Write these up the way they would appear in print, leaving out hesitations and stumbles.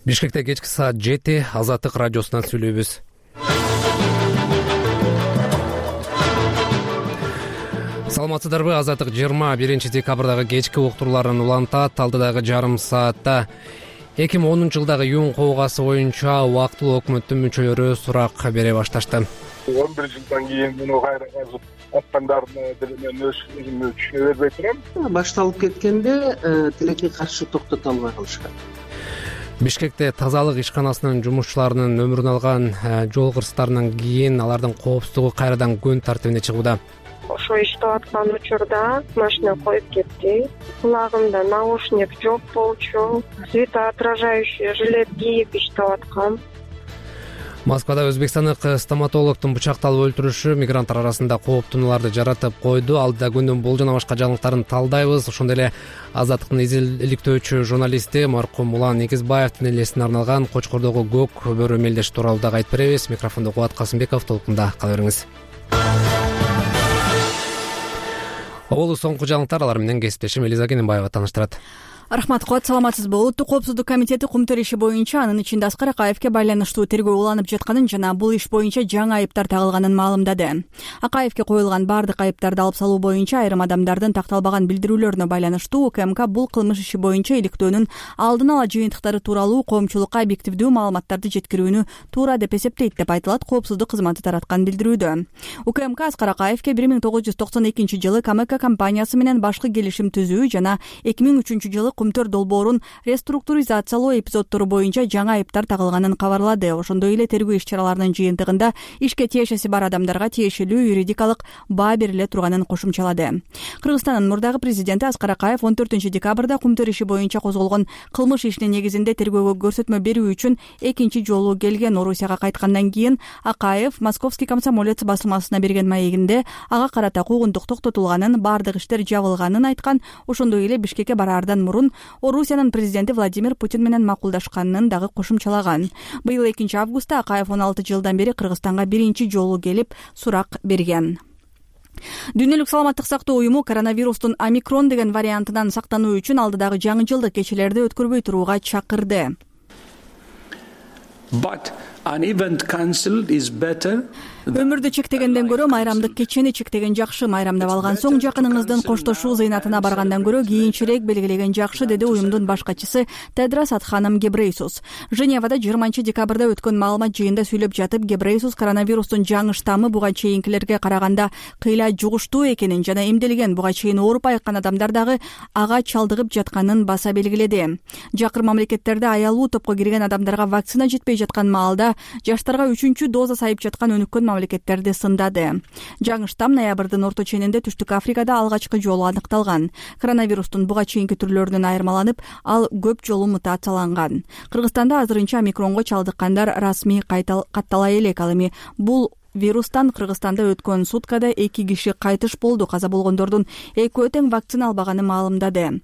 Бишкекте кечки саат 7 Азаттык радиосунан сүйлөйбүз. Саламатсыздарбы? Азаттык 21 декабрдагы кечки уктурууларын улантат. Алдыдагы жарым саатта 2010 жылдагы июнь коогасы боюнча убактылуу өкмөттүн мүчөлөрү сурак бере башташты. 11 жылдан кийин муну кайра казып аткандарына деле мен өзүмдү түшүнө бербей турам. Башталып кеткенде тилекке каршы токтото албай калышкан. Бишкекте тазалык ишканасынын жумушчуларынын өмүрүн алган жол кырсыктарынан кийин алардын коопсуздугу кайрадан күн тартибине чыгууда. Ошо иштеп аткан учурда машина коюп кетти. Кулагымда наушник жок болчу. Светоотражающий жилет кийип иштеп аткам. Москвада өзбекстандык стоматологдун бычакталып өлтүрүшү мигранттар арасында кооптунууларды жаратып койду. Алдыда күндүн бул жана башка жаңылыктарын талдайбыз. Ошондой эле Азаттыктын изилдөөчү журналисти маркум Улан Негизбаевдин элесине арналган Кочкордогу көк бөрү мелдеш тууралуу дагы айтып беребиз. Микрофондо Кубат Касымбеков, толкунда кала бериңиз. Олу соңку жаңылыктар, алар менен кесиптешим Элиза Кененбаева тааныштырат. Рахмат, Кубат, саламатсызбы? Улуттук коопсуздук комитети кумтөр иши боюнча анын ичинде Аскар Акаевке байланыштуу тергөө уланып жатканын жана бул иш боюнча жаңы айыптар тагылганын маалымдады. Акаевке коюлган бардык айыптарды алып салуу боюнча айрым адамдардын такталбаган билдирүүлөрүнө байланыштуу УКМК бул кылмыш иши боюнча иликтөөнүн алдын ала жыйынтыктары тууралуу коомчулукка объективдүү маалыматтарды жеткирүүнү туура деп эсептейт деп айтылат коопсуздук кызматы тараткан билдирүүдө. УКМК Аскар Акаевке 1992 жылы КМК компаниясы менен башкы келишим түзүү жана 2003 жылы Кумтөр долбоорун реструктуризациялоо эпизоддору боюнча жаңы айыптар тагылганын кабарлады. Ошондой эле тергөө иш-чараларынын жыйынтыгында ишке тиешеси бар адамдарга тиешелүү юридикалык баа бериле турганын кошумчалады. Кыргызстандын мурдагы президенти Аскар Акаев 14 декабрда Кумтөр иши боюнча козголгон кылмыш ишинин негизинде тергөөгө көрсөтмө берүү үчүн экинчи жолу келген. Орусияга кайткандан кийин Акаев Московский комсомолец басылмасына берген маегинде ага карата куугунтук токтотулганын, бардык иштер жабылганын айткан. Ошондой эле Бишкекке бараардан мурун Орусиянын президенти Владимир Путин менен макулдашканын дагы кошумчалаган. Быйыл 2 августта Акаев 16 жылдан бери Кыргызстанга биринчи жолу келип сурак берген. Дүйнөлүк саламаттык сактоо уюму коронавирустун омикрон деген вариантынан сактануу үчүн алдыдагы жаңы жылдык кечелерди өткөрбөй турууга чакырды. Өмүрдү чектегенден көрө майрамдык кечени чектеген жакшы. Майрамдап алган соң жакыныңыздын коштошуу зыйнатына баргандан көрө кийинчерээк белгилеген жакшы, деди уюмдун баш катчысы Тедрос Адханом Гебрейсус. Женевада 20 декабрда өткөн маалымат жыйында сүйлөп жатып, Гебрейсус коронавирустун жаңы штаммы буга чейинкилерге караганда кыйла жугуштуу экенин жана эмделген буга чейин ооруп айыккан адамдар дагы ага чалдыгып жатканын баса белгиледи. Жакыр мамлекеттерде аялуу топко кирген адамдарга вакцина жетпей жаткан маалда жаштарга 3-чү доза сайып жаткан өнүккөн мамлекеттерди сындады. Жаңы штамм ноябрдын орто ченинде Түштүк Африкада алгачкы жолу аныкталган. Коронавирустун буга чейинки түрлөрүнөн айырмаланып, ал көп жолу мутацияланган. Кыргызстанда азырынча омикронго чалдыккандар расмий каттала элек. Ал эми бул вирустан Кыргызстанда өткөн суткада 2 киши кайтыш болду. Каза болгондордун экөө тең вакцина албаганы маалымдады.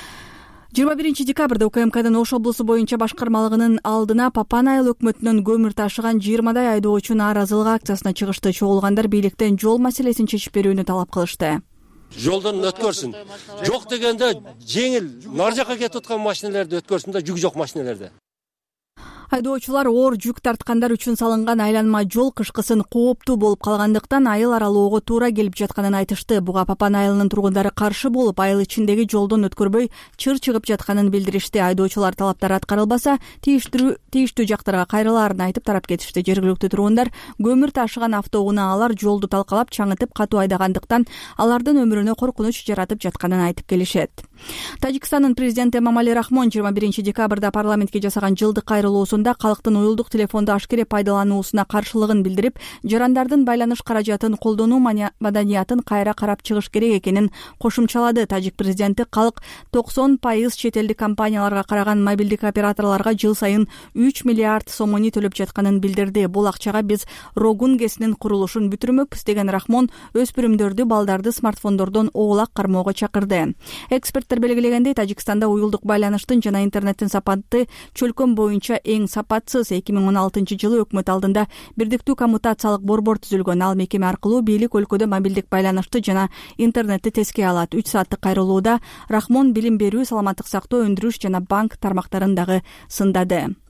21 декабрда УКМКдын Ош облусу боюнча башкармалыгынын алдына Папан айыл өкмөтүнөн көмүр ташыган 20дай айдоочу нааразылык акциясына чыгышты. Чогулгандар бийликтен жол маселесин чечип берүүнү талап кылышты. Жолдон өткөрсүн. Жок дегенде жеңил нар жака кетип аткан машиналарды өткөрсүн да, жүк жок машиналарды. Айдоочулар оор жүк тарткандар үчүн салынган айланма жол кышкысын кооптуу болуп калгандыктан айыл аралоого туура келип жатканын айтышты. Буга Папан айылынын тургундары каршы болуп, айыл ичиндеги жолдон өткөрбөй чыр чыгып жатканын билдиришти. Айдоочулар талаптары аткарылбаса, тийиштүү жактарга кайрылаарын айтып тарап кетишти. Жергиликтүү тургундар көмүр ташыган автоунаалар жолду талкалап чаңытып катуу айдагандыктан алардын өмүрүнө коркунуч жаратып жатканын айтып келишет. Тажикстандын президенти Эмомали Рахмон 21 декабрда парламентке жасаган жылдык кайрылуусунда калктын уюлдук телефонду ашкере пайдалануусуна каршылыгын билдирип, жарандардын байланыш каражатын колдонуу маданиятын кайра карап чыгыш керек экенин кошумчалады. Тажик президенти калк 90% чет элдик компанияларга караган мобилдик операторлорго жыл сайын 3 миллиард сомуни төлөп жатканын билдирди. Бул акчага биз Рогун ГЭСинин курулушун бүтүрмөкпүз деген Рахмон өспүрүмдөрдү, балдарды смартфондордон оолак кармоого чакырды. Эксперттер белгилегендей, Тажикстанда уюлдук байланыштын жана интернеттин сапаты чөлкөм боюнча эң сапатсыз. 2016 жылы өкмөт алдында бирдиктүү коммутациялык борбор түзүлгөн. Ал мекеме аркылуу бийлик өлкөдө мобилдик байланышты жана интернетти теске алат. 3 сааттык кайрылууда Рахмон билим берүү, саламаттык сактоо, өндүрүш жана банк тармактарын дагы сындады.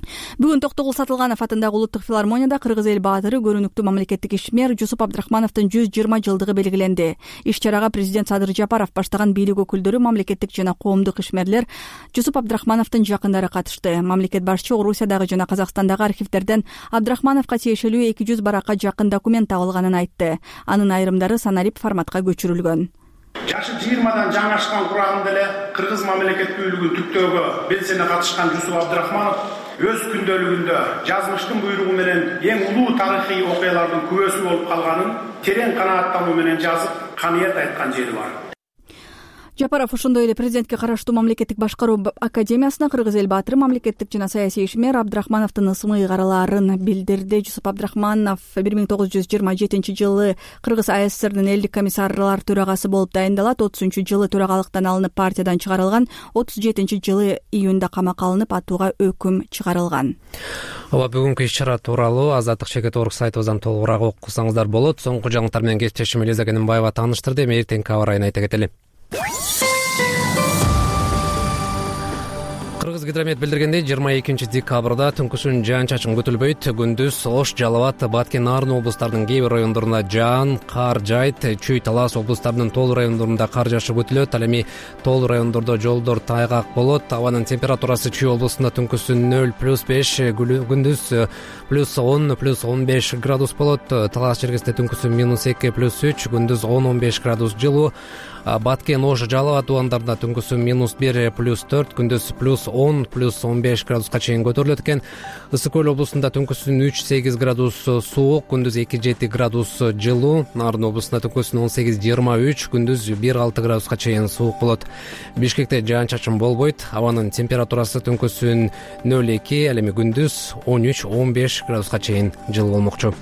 Бүгүн Токтогул Сатылганов атындагы улуттук филармонияда кыргыз эл баатыры, көрүнүктүү мамлекеттик ишмер Жусуп Абдрахмановдун 120 жылдыгы белгиленди. Иш-чарага президент Садыр Жапаров баштаган бийлик өкүлдөрү, мамлекеттик жана коомдук ишмерлер, Жусуп Абдрахмановдун жакындары катышты. Мамлекет башчы Орусиядагы жана Казакстандагы архивдерден Абдрахмановго тиешелүү 200 баракка жакын документ табылганын айтты. Анын айрымдары санарип форматка көчүрүлгөн. Жашы 20-дан жаңы ашкан курагында эле кыргыз мамлекет бийлигин түптөөгө белсене катышкан Жусуп Абдрахманов өз күндөлүгүндө жазмыштын буйругу менен эң улуу тарыхый окуялардын күбөсү болуп калганын терең канааттануу менен жазып, каныйет айткан жери бар. Жапаров ошондой эле президентке караштуу мамлекеттик башкаруу академиясына кыргыз эл баатыры, мамлекеттик жана саясий ишмер Абдрахмановдун ысымы ыйгараларын билдирди. Жусуп Абдрахманов 1927 жылы Кыргыз АССРдин элдик комиссарлар төрагасы болуп дайындалат. 30-жылы төрагалыктан алынып партиядан чыгарылган. 37-жылы июнда камакка алынып атууга өкүм чыгарылган. Бүгүнкү иш-чара тууралуу Азаттык Чекет.орг сайтыбыздан толугураак окусаңыздар болот. Соңку жаңылыктар менен кесиптешим Элиза Кененбаева тааныштырды. Эртеңки аба ырайын айта кетели. Кыргыз гидромет билдиргендей, 22 декабрда түнкүсүн жаан-чачын күтүлбөйт. Күндүз Ош, Жалал абад, Баткен, Нарын облустарынын кээ бир райондорунда жаан, кар жайт. Чүй, Талас облустарынын тоолуу райондорунда кар жаашы күтүлөт. Ал эми тоолуу райондордо жолдор тайгак болот. Абанын температурасы Чүй облусунда түнкүсүн 0+5, күндүз +10, +15 градус болот. Талас чергесинде түнкүсүн -2, +3, күндүз 10-15 градус жылуу. Баткен, Ош, Жалал абад тубандарында түнкүсүн -1, +4, күндүз +10, +15 градуска чейин көтөрүлөт экен. Ысык көл облусунда түнкүсүн 3-8 градус суук, күндүз 2-7 градус жылуу. Нарын облусунда түнкүсүн 18-23, күндүз 1-6 градуска чейин суук болот. Бишкекте жаан-чачын болбойт. Абанын температурасы түнкүсүн 0-2, ал эми күндүз 13-15 градуска чейин жылуу болмокчу.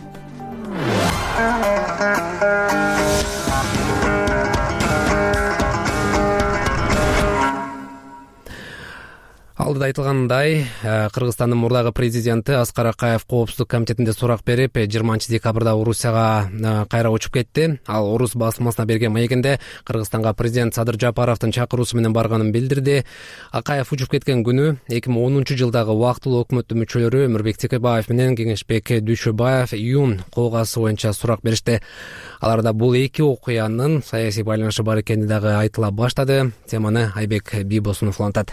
Алдыда айтылгандай, Кыргызстандын мурдагы президенти Аскар Акаев Коопсуздук комитетинде сурак берип, 20 декабрда Орусияга кайра учуп кетти. Ал Орус басылмасына берген маегинде Кыргызстанга президент Садыр Жапаровдун чакыруусу менен барганын билдирди. Акаев учуп кеткен күнү 2010 жылдагы убактылуу өкмөттүн мүчөлөрү Өмүрбек Текебаев менен Кеңешбек Дүйшөбаев июнь кылгасы боюнча сурак беришти. Аларда бул эки окуянын саясий байланышы бар экени дагы айтыла баштады. Теманы Айбек Бийбосунов улантат.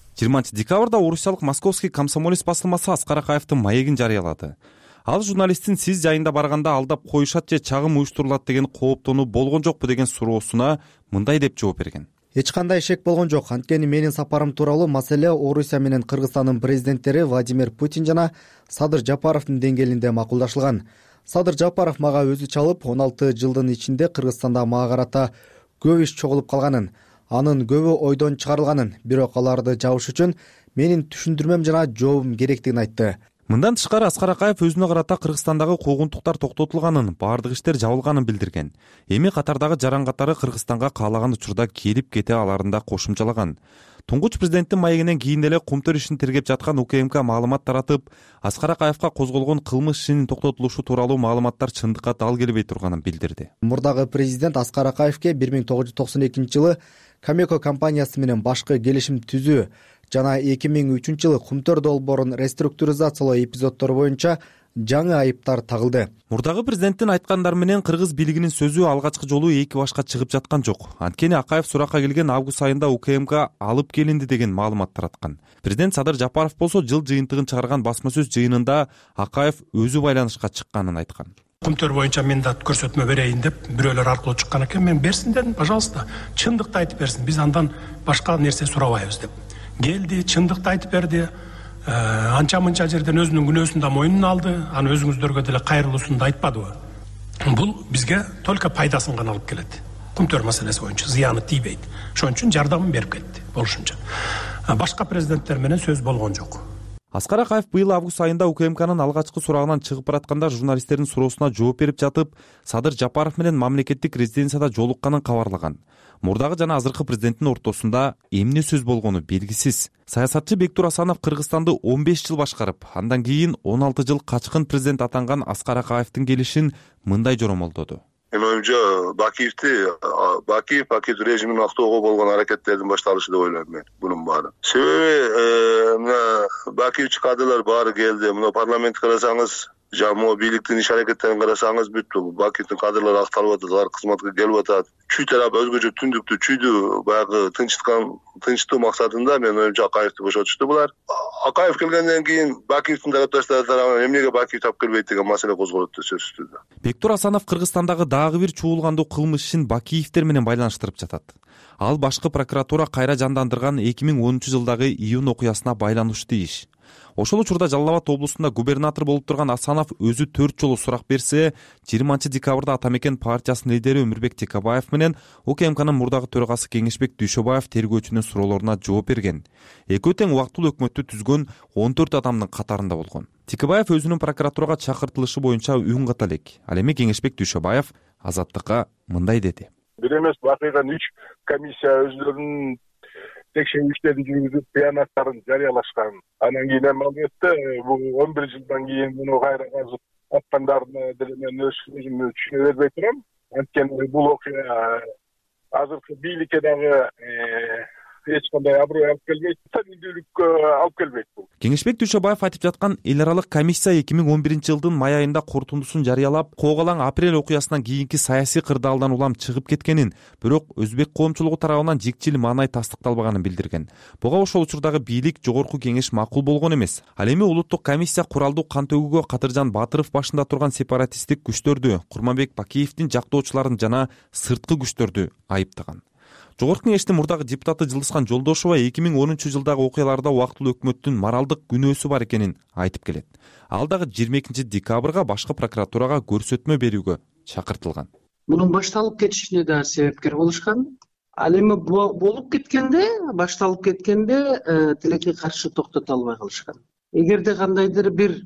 20 декабрда орусиялык Московский комсомолец басылмасы Аскар Акаевдин маегин жарыялады. Ал журналисттин сиз жайында барганда алдап коюшат же чагым уюштурулат деген кооптонуу болгон жокпу деген суроосуна мындай деп жооп берген. Эч кандай шек болгон жок. Анткени менин сапарым тууралуу маселе Орусия менен Кыргызстандын президенттери Владимир Путин жана Садыр Жапаровдун деңгээлинде макулдашылган. Садыр Жапаров мага өзү чалып, 16 жылдын ичинде Кыргызстанда мага карата көп иш чогулуп калганын, анын көбү ойдон чыгарылганын, бирок аларды жабыш үчүн менин түшүндүрмөм жана жообум керектигин айтты. Мындан тышкары Аскар Акаев өзүнө карата Кыргызстандагы куугунтуктар токтотулганын, баардык иштер жабылганын билдирген. Эми катардагы жаран катары Кыргызстанга каалаган учурда келип кете аларын да кошумчалаган. Туңгуч президенттин маегинен кийин эле Кумтөр ишин тергеп жаткан УКМК маалымат таратып, Аскар Акаевка козголгон кылмыш ишинин токтотулушу тууралуу маалыматтар чындыкка дал келбей турганын билдирди. Мурдагы президент Аскар Акаевке 1992 жылы Камеко компаниясы менен башкы келишим түзүү жана 2003 жылы Кумтөр долбоорун реструктуризациялоо эпизоддору боюнча жаңы айыптар тагылды. Мурдагы президенттин айткандары менен кыргыз бийлигинин сөзү алгачкы жолу эки башка чыгып жаткан жок. Анткени Акаев суракка келген август айында УКМК алып келинди деген маалымат тараткан. Президент Садыр Жапаров болсо жыл жыйынтыгын чыгарган басма сөз жыйынында Акаев өзү байланышка чыкканын айткан. Кумтөр боюнча мен да көрсөтмө берейин деп бирөөлөр аркылуу чыккан экен. Мен берсин дедим, пожалуйста, чындыкты айтып берсин. Биз андан башка нерсе сурабайбыз деп. Келди, чындыкты айтып берди. Анча-мынча жерден өзүнүн күнөөсүн да мойнуна алды. Аны өзүңүздөргө деле кайрылуусун да айтпадыбы. Бул бизге только пайдасын гана алып келет. Кумтөр маселеси боюнча зыяны тийбейт. Ошон үчүн жардамын берип кетти болушунча. Башка президенттер менен сөз болгон жок. Аскар Акаев быйыл август айында УКМКнын алгачкы сурагынан чыгып баратканда журналисттердин суроосуна жооп берип жатып, Садыр Жапаров менен мамлекеттик резиденцияда жолукканын кабарлаган. Мурдагы жана азыркы президенттин ортосунда эмне сөз болгону белгисиз. Саясатчы Бектур Асанов Кыргызстанды 15 жыл башкарып, андан кийин 16 жыл качкын президент атанган Аскар Акаевдин келишин мындай жоромолдоду. Менин оюмча Бакиев режимин актоого болгон аракеттердин башталышы деп ойлойм мен бунун баары. Себеби мына Бакиевчи кадрлар баары келди. Мына парламентти карасаңыз, жамоо бийликтин иш аракеттерин карасаңыз бүт Бакиевдин кадрлары акталып атат, алар кызматка келип атат. Чүй тарап өзгөчө түндүктү чүйдү баягы тынчтуу максатында менин оюмча Акаевди бошотушту булар. Акаев келгенден кийин Бакиевдин тарапташтары тарабынан эмнеге Бакиев таап келбейт деген маселе козголот да сөзсүз түрдө. Бектур Асанов Кыргызстандагы дагы бир чуулгандуу кылмыш ишин Бакиевдер менен байланыштырып жатат. Ал башкы прокуратура кайра жандандырган 2010-жылдагы июнь окуясына байланыштуу иш. Ошол учурда Жалал Абад облусунда губернатор болуп турган Асанов өзү 4 жолу сурак берсе, 20-декабрда Атамекен партиясынын лидери Өмүрбек Текебаев менен УКМКнын мурдагы төрагасы Кеңешбек Дүйшөбаев тергөөчүнүн суроолоруна жооп берген. Экөө тең убактылуу өкмөттү түзгөн 14 адамдын катарында болгон. Текебаев өзүнүн прокуратурага чакыртылышы боюнча үн ката элек. Ал эми Кеңешбек Дүйшөбаев Азаттыкка мындай деди. Бир эмес вакыйган 3 комиссия өздөрүнүн текшерүү иштерин жүргүзүп, баянаттарын жарыялашкан. Анан кийин албетте бул 11 жылдан кийин муну кайра казып аткандарына деле мен өзүмдү түшүнө бербей турам. Анткени бул окуя азыркы бийликке дагы эч кандай аброй алып келбейт, табийдүүлүккө алып келбейт бул. Кеңешбек Дүйшөбаев айтып жаткан эл аралык комиссия 2011-жылдын май айында корутундусун жарыялап, Коогалаң апрель окуясынан кийинки саясий кырдаалдан улам чыгып кеткенин, бирок өзбек коомчулугу тарабынан жикчил маанай тастыкталбаганын билдирген. Буга ошол учурдагы бийлик жогорку кеңеш макул болгон эмес. Ал эми улуттук комиссия куралдуу кан төгүүгө Кадыржан Батыров башында турган сепаратисттик күчтөрдү, Курманбек Бакиевдин жактоочуларын жана сырткы күчтөрдү айыптаган. Жогорку кеңештин мурдагы депутаты Жылдызхан Жолдошова 2010-жылдагы окуяларда убактылуу өкмөттүн моралдык күнөөсү бар экенин айтып келет. Ал дагы 22-декабрга башкы прокуратурага көрсөтмө берүүгө чакыртылган. Мунун башталып кетишине да себепкер болушкан. Ал эми болуп кеткенде, башталып кеткенде тилекке каршы токтото албай калышкан. Эгерде кандайдыр бир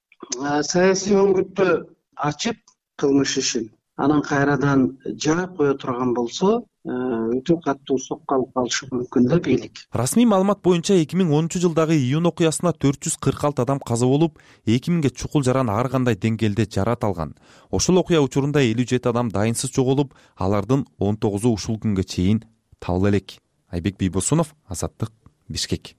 саясий өңгүттү ачып кылмыш ишин анан кайрадан жаап кое турган болсо, өтө катуу сокко алып калышы мүмкүн да бийлик. Расмий маалымат боюнча 2010-жылдагы июнь окуясына 446 адам каза болуп, 2000ге чукул жаран ар кандай деңгээлде жарат алган. Ошол окуя учурунда 57 адам дайынсыз жоголуп, алардын 19-у ушул күнгө чейин табыла элек. Айбек Бийбосунов, Азаттык, Бишкек.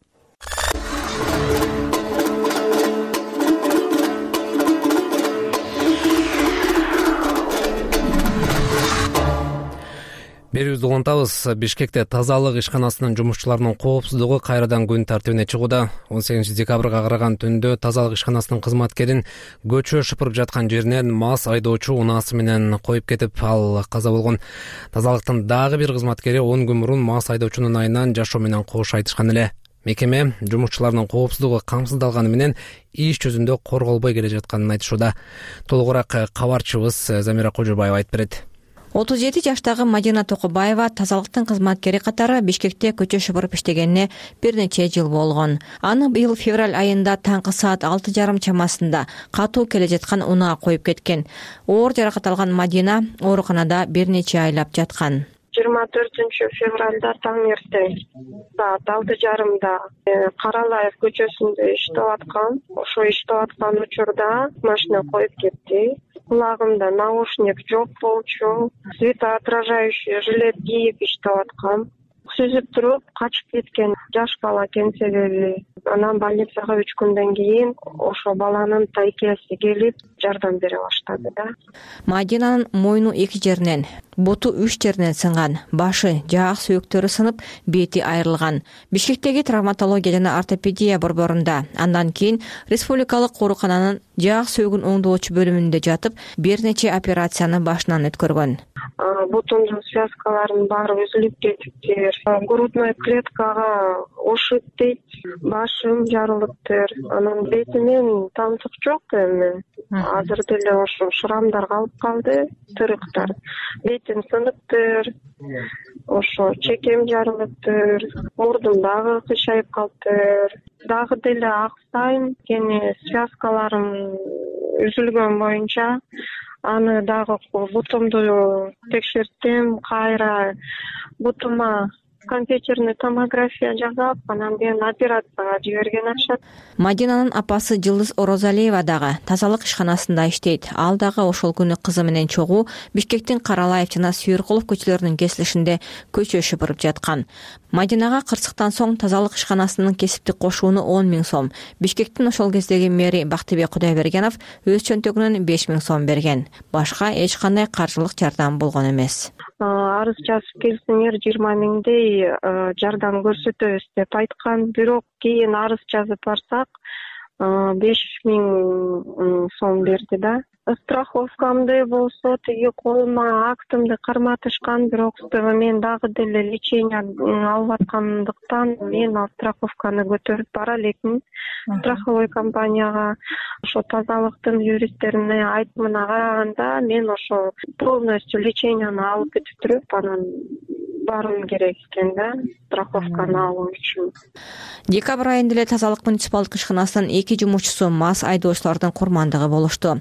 Берүүбүздү улантабыз. Бишкекте тазалык ишканасынын жумушчуларынын коопсуздугу кайрадан күн тартибине чыгууда. 18-декабрга караган түндө тазалык ишканасынын кызматкерин көчө шыпырып жаткан жеринен мас айдоочу унаасы менен коюп кетип, ал каза болгон. Тазалыктын дагы бир кызматкери 10 күн мурун мас айдоочунун айынан жашоо менен кош айтышкан эле. Мекеме жумушчуларынын коопсуздугу камсыздалганы менен иш жүзүндө корголбой келе жатканын айтышууда. Толугураак кабарчыбыз Замира Кожобаева айтып берет. 37 жаштагы Мадина Токубаева тазалыктын кызматкери катары Бишкекте көчө шыпырып иштегенине бир нече жыл болгон. Аны быйыл февраль айында таңкы саат 6:30 чамасында катуу келе жаткан унаа коюп кеткен. Оор жаракат алган Мадина ооруканада бир нече айлап жаткан. 24 февралда таң эртең саат 6:30 Каралаев көчөсүндө иштеп аткан. Ошо иштеп аткан учурда машина коюп кетти. Кулагымда наушник жок болчу, светоотражающий жилет кийип иштеп аткан. Сүзүп туруп качып кеткен жаш бала экен себеби. Анан больницага 3 күндөн кийин ошо баланын тайкеси келип жардам бере баштады да. Мадинанын мойну 2 жеринен, буту 3 жеринен сынган, башы, жаак сүйөктөрү сынып, бети айрылган. Бишкектеги травматология жана ортопедия борборунда, андан кийин республикалык оорукананын жаак сөөгүн оңдоочу бөлүмүндө жатып, бир нече операцияны башынан өткөргөн. Бутундун связкаларынын баары үзүлүп кетиптир. Грудной клеткага ушып дейт, башым жарылыптыр. Анан бетимен тантык жок эми. Азыр деле ошо шрамдар калып калды, тырыктар. Бетим сыныптыр. Ошо чекем жарылыптыр. Мурдум дагы кыйшайып калыптыр. Дагы деле аксайм, кени связкаларым үзүлгөн боюнча аны дагы бутумду текшерттим, кайра бутума компьютерный томография жасап, анан кийин операцияга жиберген акчат. Мадинанын апасы Жылдыз Орозалиева дагы тазалык ишканасында иштейт. Ал дагы ошол күнү кызы менен чогуу Бишкектин Каралаев жана Сүйүркулов көчөлөрүнүн кесилишинде көчө шыпырып жаткан. Мадинага кырсыктан соң тазалык ишканасынын кесиптик кошууну 10 000 сом, Бишкектин ошол кездеги мэри Бактыбек Кудайбергенов өз чөнтөгүнөн 5 000 сом берген. Башка эч кандай каржылык жардам болгон эмес. Арыз жазып келсеңер 20 000дей жардам көрсөтөбүз деп айткан. Бирок кийин арыз жазып барсак 5 000 сом берди да. Страховкамды болсо тиги колума актымды карматышкан, бирок мен дагы деле лечение алып аткандыктан мен ал страховканы көтөрүп бара элекмин. Страховой компанияга ошо тазалыктын юристтерине айтымына караганда мен ошо полностью леченияны алып бүтүрүп анан барым керек экен да, страховканы алуу үчүн. Декабрь айында эле тазалык муниципалдык ишканасынын 2 жумушчусу мас айдоочулардын курмандыгы болушту.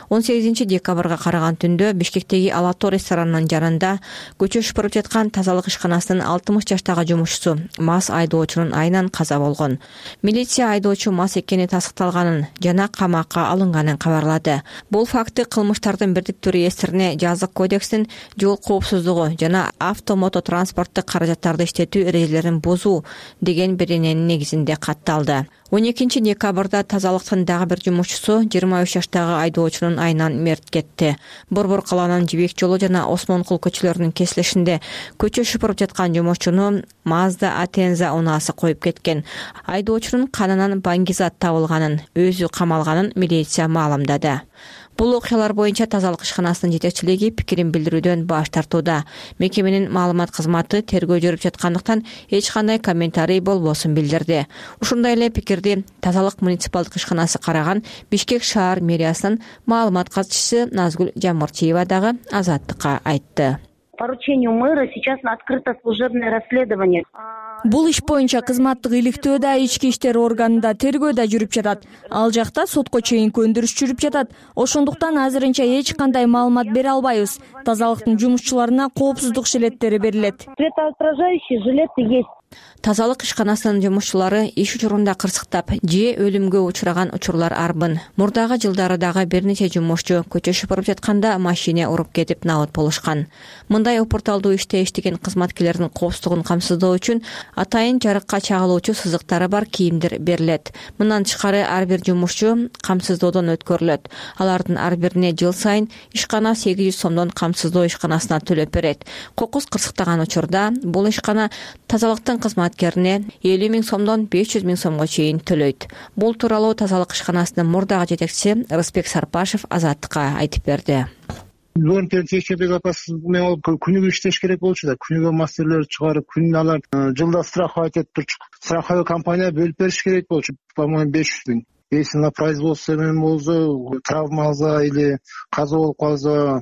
18 декабрга караган түндө Бишкектеги Алато ресторанынын жанында көчө шыпырып жаткан тазалык ишканасынын 60 жаштагы жумушчусу мас айдоочунун айынан каза болгон. Милиция айдоочу мас экени тастыкталганын жана камакка алынганын кабарлады. Бул факты кылмыштардын бирдиктүү реестрине жазык кодекстин жол коопсуздугу жана автомототранспорттук каражаттарды иштетүү эрежелерин бузуу деген берененин негизинде катталды. 12 декабрда тазалыктын дагы бир жумушчусу 23 жаштагы айдоочунун айынан мерт кетти. Борбор калаанын Жибек жолу жана Осмонкул көчөлөрүнүн кесилишинде көчө шыпырып жаткан жумушчуну Mazda Atenza унаасы коюп кеткен. Айдоочунун канынан баңгизат табылганын, өзү камалганын милиция маалымдады. Бул окуялар боюнча тазалык ишканасынын жетекчилиги пикирин билдирүүдөн баш тартууда. Мекеменин маалымат кызматы тергөө жүрүп жаткандыктан эч кандай комментарий болбосун билдирди. Ушундай эле пикирди тазалык муниципалдык ишканасы караган Бишкек шаар мэриясынын маалымат катчысы Назгүл Жамурчиева дагы Азаттыкка айтты. Поручению мэра сейчас открыто служебное расследование. Бул иш боюнча кызматтык иликтөө да ички иштер органында тергөө да жүрүп жатат. Ал жакта сотко чейинки өндүрүш жүрүп жатат. Ошондуктан азырынча эч кандай маалымат бере албайбыз. Тазалыктын жумушчуларына коопсуздук жилеттери берилет. Светоотражающий жилеты есть. Тазалык ишканасынын жумушчулары иш учурунда кырсыктап же өлүмгө учураган учурлар арбын. Мурдагы жылдары дагы бир нече жумушчу көчө шыпырып жатканда машина уруп кетип набыт болушкан. Мындай опурталдуу иште иштеген кызматкерлердин коопсуздугун камсыздоо үчүн атайын жарыкка чагылуучу сызыктары бар кийимдер берилет. Мындан тышкары ар бир жумушчу камсыздоодон өткөрүлөт. Алардын ар бирине жыл сайын ишкана 800 сомдон камсыздоо ишканасына төлөп берет. Кокус кырсыктаган учурда бул ишкана тазалыктын кызматкерине 50 000 сомдон 500 000 сомго чейин төлөйт. Бул тууралуу тазалык ишканасынын мурдагы жетекчиси Рысбек Сарпашев Азаттыкка айтып берди. Текшербек апасы мен күнүгө иштеш керек болчу да, күнүгө мастерлер чыгарып, күнүнө алар жылда страховать этип турчу. Страховой компания бөлүп бериш керек болчу, по-моему 500 000. Если на производство менен болсо, травма алса или каза болуп калса,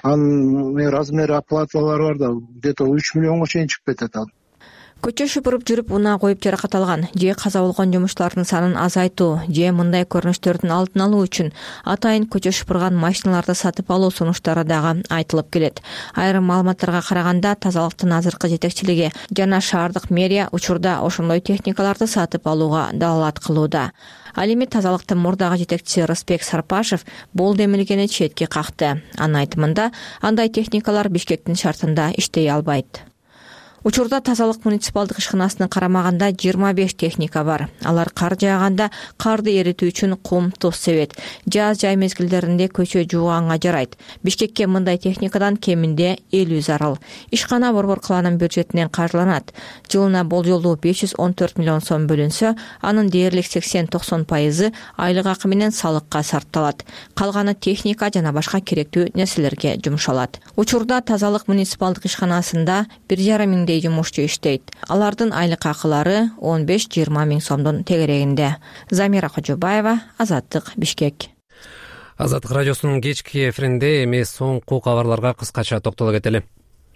анын размери оплаталары бар да, где-то 3 миллионго чейин чыгып кетет ал. Көчө шыпырып жүрүп унаа коюп жаракат алган же каза болгон жумуштардын санын азайтуу же мындай көрүнүштөрдүн алдын алуу үчүн атайын көчө шыпырган машиналарды сатып алуу сунуштары дагы айтылып келет. Айрым маалыматтарга караганда тазалыктын азыркы жетекчилиги жана шаардык мэрия учурда ошондой техникаларды сатып алууга далаалат кылууда. Ал эми тазалыктын мурдагы жетекчиси Рысбек Сарпашев бул демилгени четке какты. Анын айтымында андай техникалар Бишкектин шартында иштей албайт. Учурда тазалык муниципалдык ишканасынын карамагында 25 техника бар. Алар кар жааганда карды эритүү үчүн кум, туз себет. Жаз жай мезгилдеринде көчө жууганга жарайт. Бишкекке мындай техникадан кеминде 50 зарыл. Ишкана Борбор калаанын бюджетинен каржыланат. Жылына болжолдуу 514 миллион сом бөлүнсө, анын дээрлик 80-90% айлык акы менен салыкка сарпталат. Калганы техника жана башка керектүү нерселерге жумшалат. Учурда тазалык муниципалдык ишканасында 1,5 миңдей жумушчу иштейт. Алардын айлык акылары 15-20 000 сомдун тегерегинде. Замира Кожобаева, Азаттык, Бишкек. Азаттык радиосунун кечки эфиринде эми соңку кабарларга кыскача токтоло кетели.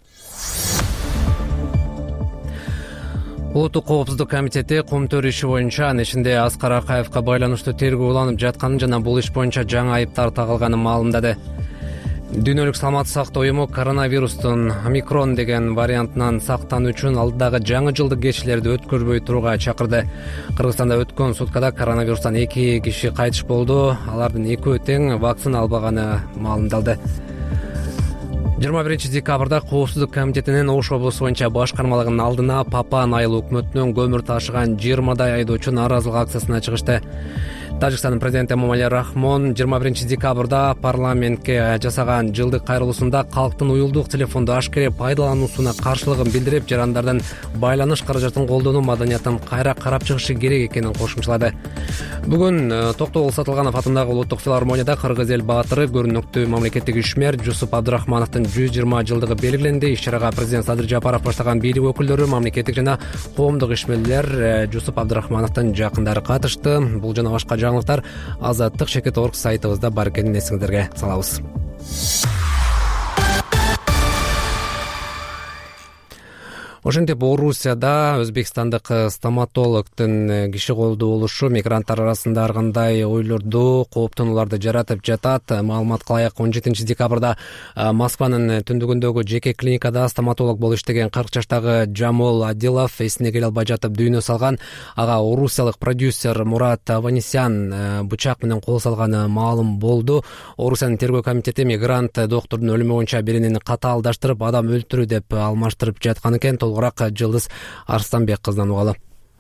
Улуттук коопсуздук комитети Кумтөр иши боюнча анын ичинде Аскар Акаевка байланыштуу тергөө уланып жатканын жана бул иш боюнча жаңы айыптар тагылганын маалымдады. Дүйнөлүк саламаттык сактоо уюму коронавирустун омикрон деген вариантынан сактануу үчүн алдыдагы жаңы жылдык кечилерди өткөрбөй турууга чакырды. Кыргызстанда өткөн суткада коронавирустан 2 киши кайтыш болду. Алардын 2-өө тең вакцина албаганы маалымдалды. 21 декабрда Коопсуздук комитетинин Ош облусу боюнча башкармалыгынын алдына Папан айыл өкмөтүнөн көмүр ташыган 20дай айдоочу нааразылык акциясына чыгышты. Тажикстандын президенти Эмомали Рахмон 21 декабрда парламентке жасаган жылдык кайрылуусунда калктын уюлдук телефонду ашкере пайдалануусуна каршылыгын билдирип, жарандардын байланыш каражатын колдонуу маданиятын кайра карап чыгышы керек экенин кошумчалады. Бүгүн Токтогул Сатылганов атындагы улуттук филармонияда кыргыз эл баатыры, көрүнүктүү мамлекеттик ишмер Жусуп Абдрахмановдун 120 жылдыгы белгиленди. Иш-чарага президент Садыр Жапаров баштаган бийлик өкүлдөрү, мамлекеттик жана коомдук ишмерлер, Жусуп Абдрахмановдун жакындары катышты. Бул жана башка жаңылыктар Азаттык.org сайтыбызда бар экенин эсиңиздерге салабыз. Ошентип Орусияда Өзбекстандык стоматологдун киши колдуу болушу мигранттар арасында ар кандай ойлорду, кооптонууларды жаратып жатат. Маалыматка ылайык 17 декабрда Москванын түндүгүндөгү жеке клиникада стоматолог болуп иштеген 40 жаштагы Жамол Адилов эсине келе албай жатып дүйнө салган. Ага орусиялык продюсер Мурат Аванесян бычак менен кол салганы маалым болду. Орусиянын тергөө комитети мигрант доктурдун өлүмү боюнча беренени катаалдаштырып, адам өлтүрүү деп алмаштырып жаткан экен. Жылдыз Арстанбек кызынан угалы.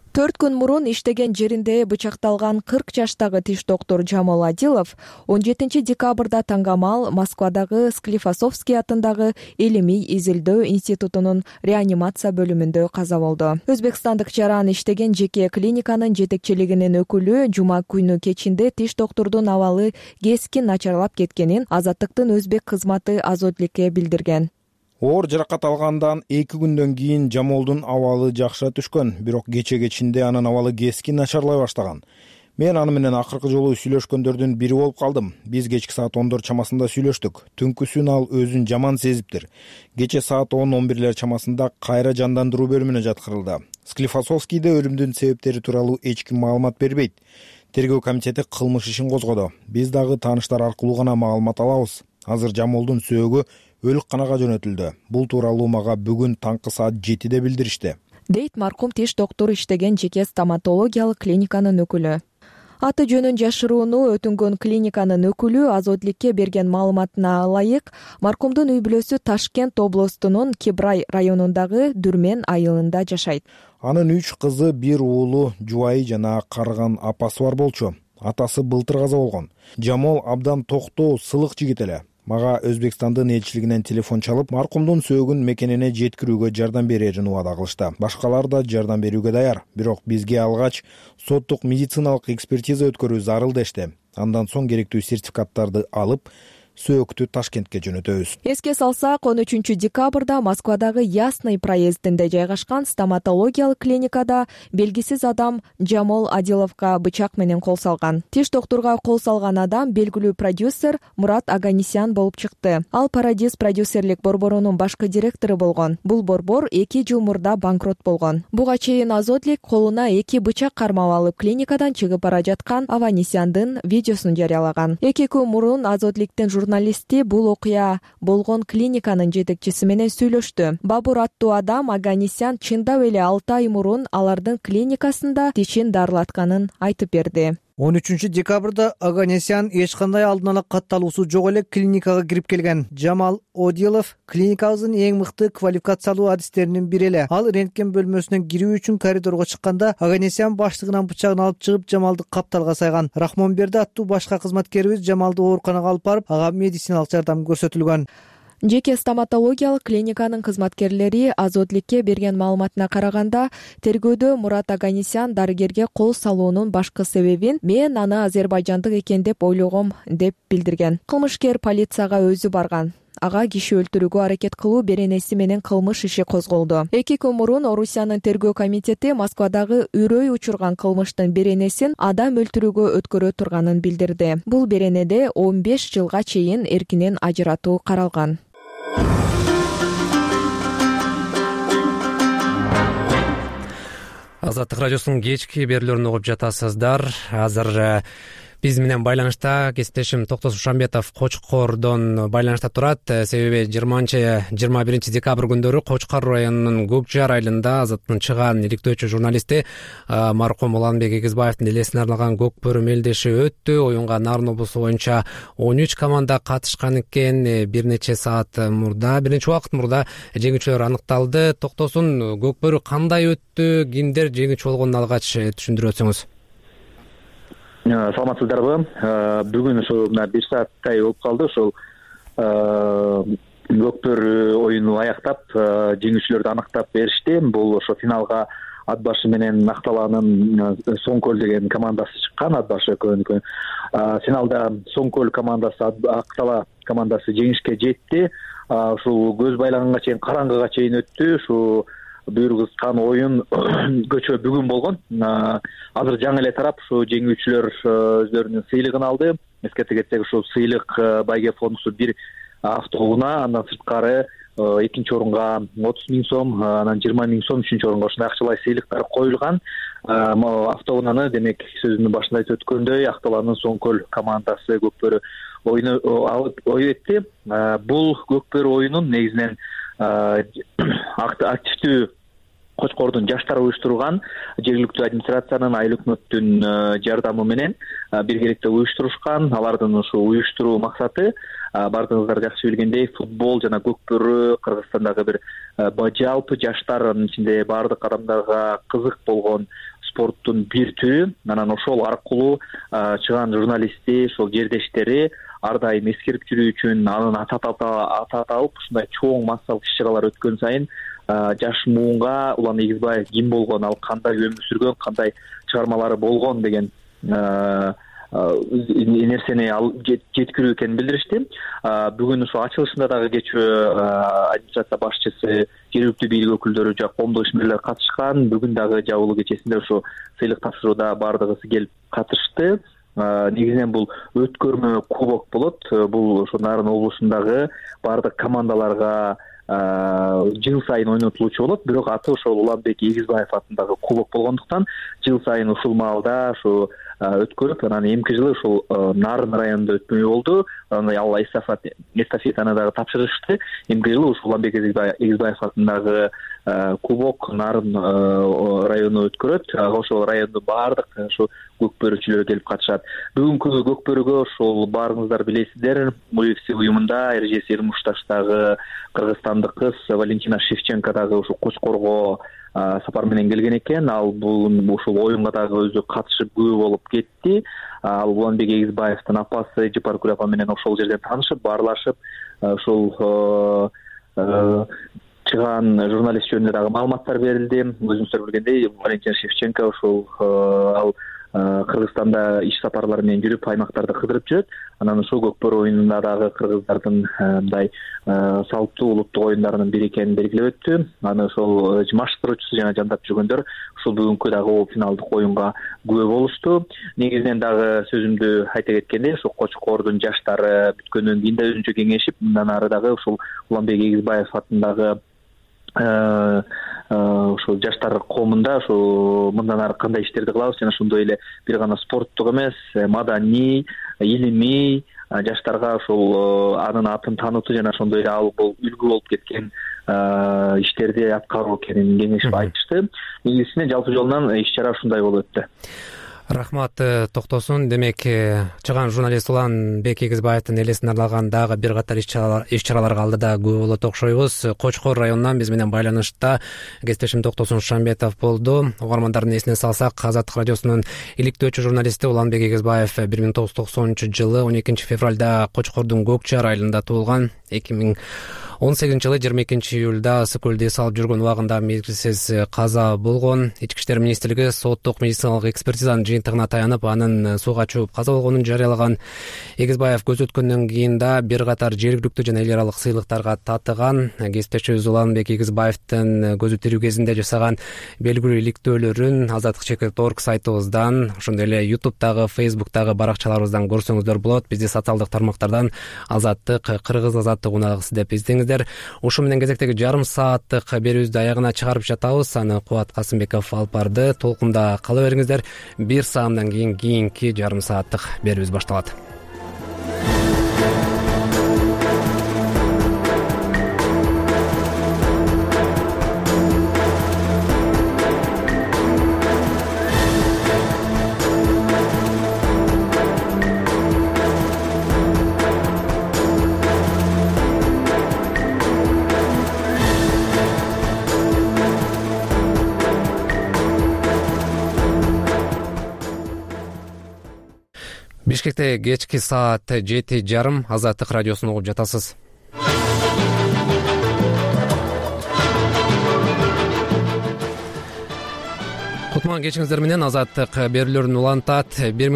4 күн мурун иштеген жеринде бычакталган 40 жаштагы тиш доктор Жамол Адилов 17 декабрда таңгамал Москвадагы Склифосовский атындагы Илимий изилдөө институтунун реанимация бөлүмүндө каза болду. Өзбекстандык жаран иштеген жеке клиниканын жетекчилигинин өкүлү жума күнү кечинде тиш доктордун абалы кескин начарлап кеткенин Азаттыктын өзбек кызматы Азодликке билдирген. Оор жаракат алгандан 2 күндөн кийин Жамолдун абалы жакшыра түшкөн, бирок кечинде анын абалы кескин начарлай баштаган. Мен аны менен акыркы жолу сүйлөшкөндөрдүн бири болуп калдым. Биз кечки саат 10 чамасында сүйлөштүк. Түнкүсүн ал өзүн жаман сезиптир. Кече саат 10-11 чамасында кайра жандандыруу бөлүмүнө жаткырылды. Склифосовскийде өлүмдүн себептери тууралуу эч ким маалымат бербейт. Тергөө комитети кылмыш ишин козгоду. Биз дагы тааныштар аркылуу гана маалымат алабыз. Азыр Жамолдун сөөгү өлүкканага жөнөтүлдү. Бул тууралуу мага бүгүн таңкы саат 7-де билдиришти. Дейт маркум тиш доктор иштеген жеке стоматологиялык клиниканын өкүлү. Аты жөнүн жашырууну өтүнгөн клиниканын өкүлү Азодликке берген маалыматына ылайык, маркумдун үй бүлөсү Ташкент облустунун Кибрай районундагы Дүрмен айылында жашайт. Анын 3 кызы, 1 уулу, жубайы жана карыган апасы бар болчу. Атасы былтыр каза болгон. Жамол абдан токтоо, сылык жигит эле. Мага Өзбекстандын элчилигинен телефон чалып, маркумдун сөөгүн мекенине жеткирүүгө жардам берерин убада кылышты. Башкалар да жардам берүүгө даяр. Бирок бизге алгач соттук медициналык экспертиза өткөрүү зарыл дешти. Андан соң керектүү сертификаттарды алып, сөөктү Ташкентке жөнөтөбүз. Эске салсак, 13 декабрда Москвадагы Ясный проездинде жайгашкан стоматологиялык клиникада белгисиз адам Жамол Адиловго бычак менен кол салган. Тиш докторго кол салган адам белгилүү продюсер Мурат Аганесян болуп чыкты. Ал Парадис продюсерлик борборунун башкы директору болгон. Бул борбор 2 жыл мурда банкрот болгон. Буга чейин Азодлик колуна 2 бычак кармап алып клиникадан чыгып бара жаткан Аванесяндын видеосун жарыялаган. 2 күн мурун Азодликтин журналисти бул окуя болгон клиниканын жетекчиси менен сүйлөштү. Бабур аттуу адам Аганесян чындап эле 6 ай мурун алардын клиникасында тишин дарылатканын айтып берди. 13 декабрда Аганесян эч кандай алдын ала катталуусу жок эле клиникага кирип келген. Жамал Одилов клиникабыздын эң мыкты квалификациялуу адистеринин бири эле. Ал рентген бөлмөсүнөн кирүү үчүн коридорго чыкканда Аганесян баштыгынан бычагын алып чыгып Жамалды капталга сайган. Рахмонберди аттуу башка кызматкерибиз Жамалды ооруканага алып барып, ага медициналык жардам көрсөтүлгөн. Жеке стоматологиялык клиниканын кызматкерлери Азодликке берген маалыматына караганда, тергөөдө Мурат Аганесян дарыгерге кол салуунун башкы себебин мен аны азербайжандык экен деп ойлогом деп билдирген. Кылмышкер полицияга өзү барган. Ага киши өлтүрүүгө аракет кылуу беренеси менен кылмыш иши козголду. 2 күн мурун Орусиянын тергөө комитети Москвадагы үрөй учурган кылмыштын беренесин адам өлтүрүүгө өткөрө турганын билдирди. Бул беренеде 15 жылга чейин эркинен ажыратуу каралган. Азаттык радиосунун кечки берүүлөрүн угуп жатасыздар. Азыр Биз менен байланышта кесиптешим Токтос Ушанбетов Кочкордон байланышта турат. Себеби 20-21 декабрь күндөрү Кочкор районунун Көк Жар айылында азаттын чыган иликтөөчү журналисти маркум Уланбек Эгизбаевдин элесине арналган көк бөрү мелдеши өттү. Оюнга Нарын облусу боюнча 13 команда катышкан экен. Бир нече убакыт мурда жеңүүчүлөр аныкталды. Токтосун көк бөрү кандай өттү, кимдер жеңүүчү болгонун алгач түшүндүрүп өтсөңүз. Саламатсыздарбы? Бүгүн ошо мына 1 сааттай болуп калды. Ошол көк бөрү оюну аяктап, жеңүүчүлөрдү аныктап беришти. Бул ошо финалга Ат башы менен Акталаанын Соңкөл деген командасы чыккан. Ат башы көбүнкү финалда Соңкөл командасы, Актала командасы жеңишке жетти. Ушул көз байлаганга чейин, караңгыга чейин өттү. Ушу буйругускан оюн көчө бүгүн болгон. Азыр жаңы эле тарап ушу жеңүүчүлөр өздөрүнүн сыйлыгын алды. Эскерте кетсек, ушул сыйлык байге фондусу 1 автоунаа, андан сырткары экинчи орунга 30 000 сом, анан 20 000 сом, үчүнчү орунга ушундай акчалай сыйлыктар коюлган. Автоунааны демек сөзүнүн башында айтып өткөндөй Акталаанын Соңкөл командасы көк бөрү ою этти. Бул көк бөрү оюнун негизинен активдүү Кочкордун жаштары уюштурган, жергиликтүү администрациянын, айыл өкмөттүн жардамы менен биргеликте уюштурушкан. Алардын ушу уюштуруу максаты бардыгыңыздар жакшы билгендей футбол жана көк бөрү Кыргызстандагы бир жалпы жаштардын ичинде бардык адамдарга кызык болгон спорттун бир түрү. Анан ошол аркылуу чыган журналисти, ошол жердештери ар дайым эскерип жүрүү үчүн анын ата алып ушундай чоң массалык иш-чаралар өткөн сайын жаш муунга Улан Эгизбаев ким болгон, ал кандай өмүр сүргөн, кандай чыгармалары болгон деген нерсени жеткирүү экенин билдиришти. Бүгүн ушу ачылышында дагы кечээ администрация башчысы, жергиликтүү бийлик өкүлдөрү жана коомдук ишмерлер катышкан. Бүгүн дагы жабылуу кечесинде ушу сыйлык тапшырууда бардыгысы келип катышты. Негизинен бул өткөрмө кубок болот. Бул ошо Нарын облусундагы бардык командаларга жыл сайын ойнотулуучу болот. Бирок аты ошол Уланбек Эгизбаев атындагы кубок болгондуктан жыл сайын ушул маалда ушу өткөрүп, анан эмки жылы ушул Нарын районунда өтмөй болду. Ал эстафетаны дагы тапшырышты. Эмки жылы ушул Уланбек Эгизбаев атындагы кубок Нарын району өткөрөт. Ошол райондун бардык ушу көк бөрүчүлөрү келип катышат. Бүгүнкү көк бөрүгө ошол баарыңыздар билесиздер, UFC уюмунда эрежеси Ирмушташтагы кыргызстандык кыз Валентина Шевченко дагы ушу Кочкорго сапар менен келген экен. Ал бул ушул оюнга дагы өзү катышып күбө болуп кетти. Ал Уланбек Эгизбаевдин апасы Жапаркүл апа менен ошол жерден таанышып, баарлашып, ошол чыган журналист жөнүндө дагы маалыматтар берилди. Өзүңүздөр билгендей, Валентина Шевченко ошол ал Кыргызстанда иш сапарлары менен жүрүп, аймактарды кыдырып жүрөт. Анан ушул көк бөрү оюнунда дагы кыргыздардын мындай салттуу улуттук оюндарынын бири экенин белгилеп өттү. Аны ошол маштыруучусу жана жандап жүргөндөр ушул бүгүнкү дагы финалдык оюнга күбө болушту. Негизинен дагы сөзүмдү айта кеткенде, ошол Кочкордун жаштары бүткөндөн кийин да өзүнчө кеңешип, мындан ары дагы ушул Уланбек Эгизбаев атындагы ошол жаштар коомунда ошо мындан ары кандай иштерди кылабыз жана ошондой эле бир гана спорттук эмес, маданий, илимий жаштарга ошол анын атын таанытуу жана ошондой эле ал бул үлгү болуп кеткен иштерди аткаруу экенин кеңешип айтышты. Негизинен жалпы жолунан иш-чара ушундай болуп өттү. Рахмат Токтосун. Демек, чыган журналист Уланбек Эгизбаевдин элесине арналган дагы бир катар иш-чараларга алдыда күбө болот окшойбуз. Кочкор районунан биз менен байланышта кесиптешим Токтосун Ушанбетов болду. Угармандардын эсине салсак, Азаттык радиосунун иликтөөчү журналисти Уланбек Эгизбаев 1990 12 февралда Кочкордун Көк Жар айылында туулган. 2018 жылы 22 июлда ысык көлдө эс алып жүргөн убагында мезгилсиз каза болгон. Ички иштер министрлиги соттук медициналык экспертизанын жыйынтыгына таянып, анын сууга чөбүп каза болгонун жарыялаган. Эгизбаев көз өткөндөн кийин да бир катар жергиликтүү жана эл аралык сыйлыктарга татыган. Кесиптешибиз Уланбек Эгизбаевдин көзү тирүү кезинде жасаган белгилүү иликтөөлөрүн azatdk.org сайтыбыздан, ошондой эле YouTube'дагы, Facebook'дагы баракчаларыбыздан көрсөңүздөр болот. Бизди социалдык тармактардан Азаттык, Кыргыз Азаттык унаалгысы деп издеңиздер. бериңиздер. Ушу менен кезектеги жарым сааттык берүүбүздү аягына чыгарып жатабыз. Аны Кубат Касымбеков алып барды. Толкунда кала бериңиздер. Бир саамдан кийинки жарым сааттык берүүбүз башталат. Бишкекте кечки саат 7:30 Азаттык радиосун угуп жатасыз. Кутман кечиңиздер менен Азаттык берүүлөрүн улантат.